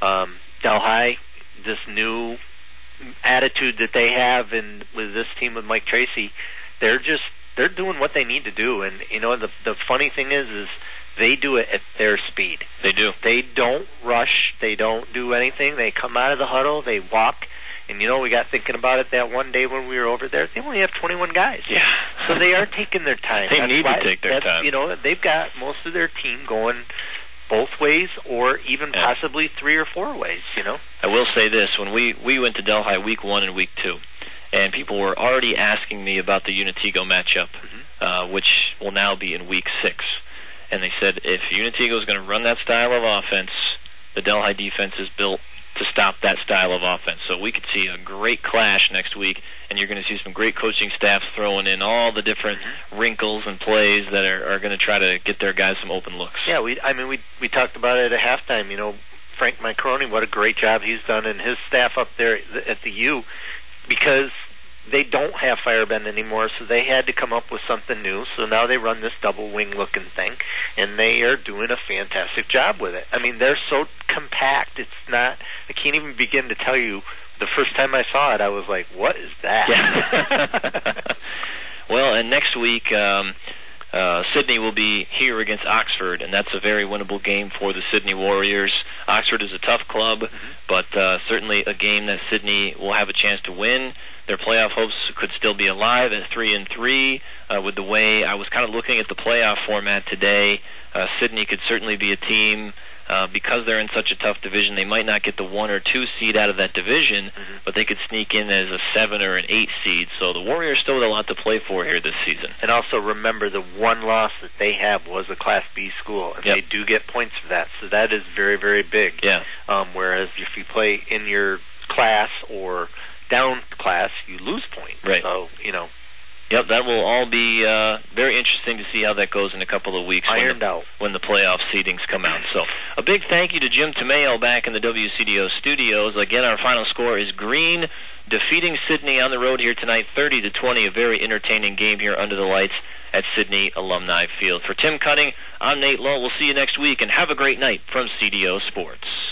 Delhi, this new attitude that they have, and with this team with Mike Tracy, they're doing what they need to do. And the funny thing is they do it at their speed. They do. They don't rush. They don't do anything. They come out of the huddle. They walk. And we got thinking about it that one day when we were over there. They only have 21 guys. Yeah. So they are taking their time. They need to take their time. You know, they've got most of their team going both ways, or even possibly 3 or 4 ways. You know. I will say this: when we went to Delhi week 1 and week 2, and people were already asking me about the Unitigo matchup, which will now be in week 6, and they said if Unitigo is going to run that style of offense, the Delhi defense is built to stop that style of offense. So we could see a great clash next week, and you're going to see some great coaching staffs throwing in all the different wrinkles and plays that are going to try to get their guys some open looks. Yeah, we talked about it at halftime. You know, Frank Macaroni, what a great job he's done, and his staff up there at the U, because they don't have Firebend anymore, so they had to come up with something new. So now they run this double wing looking thing, and they are doing a fantastic job with it. I mean, they're so compact. It's not, I can't even begin to tell you. The first time I saw it, I was like, what is that? Yeah. Well, and next week, Sydney will be here against Oxford, and that's a very winnable game for the Sydney Warriors. Oxford is a tough club, but certainly a game that Sydney will have a chance to win. Their playoff hopes could still be alive at 3-3. With the way I was kind of looking at the playoff format today, Sydney could certainly be a team. Because they're in such a tough division, they might not get the 1 or 2 seed out of that division, but they could sneak in as a 7 or an 8 seed. So the Warriors still have a lot to play for here this season. And also remember, the one loss that they have was a Class B school, and they do get points for that. So that is very, very big. Yeah. Whereas if you play in your class or down class, you lose points. Right. So, you know. Yep, that will all be very interesting to see how that goes in a couple of weeks when the playoff seedings come out. So a big thank you to Jim Tomeo back in the WCDO studios. Again, our final score is Green defeating Sydney on the road here tonight, 30-20, a very entertaining game here under the lights at Sydney Alumni Field. For Tim Cutting, I'm Nate Lowe. We'll see you next week, and have a great night from CDO Sports.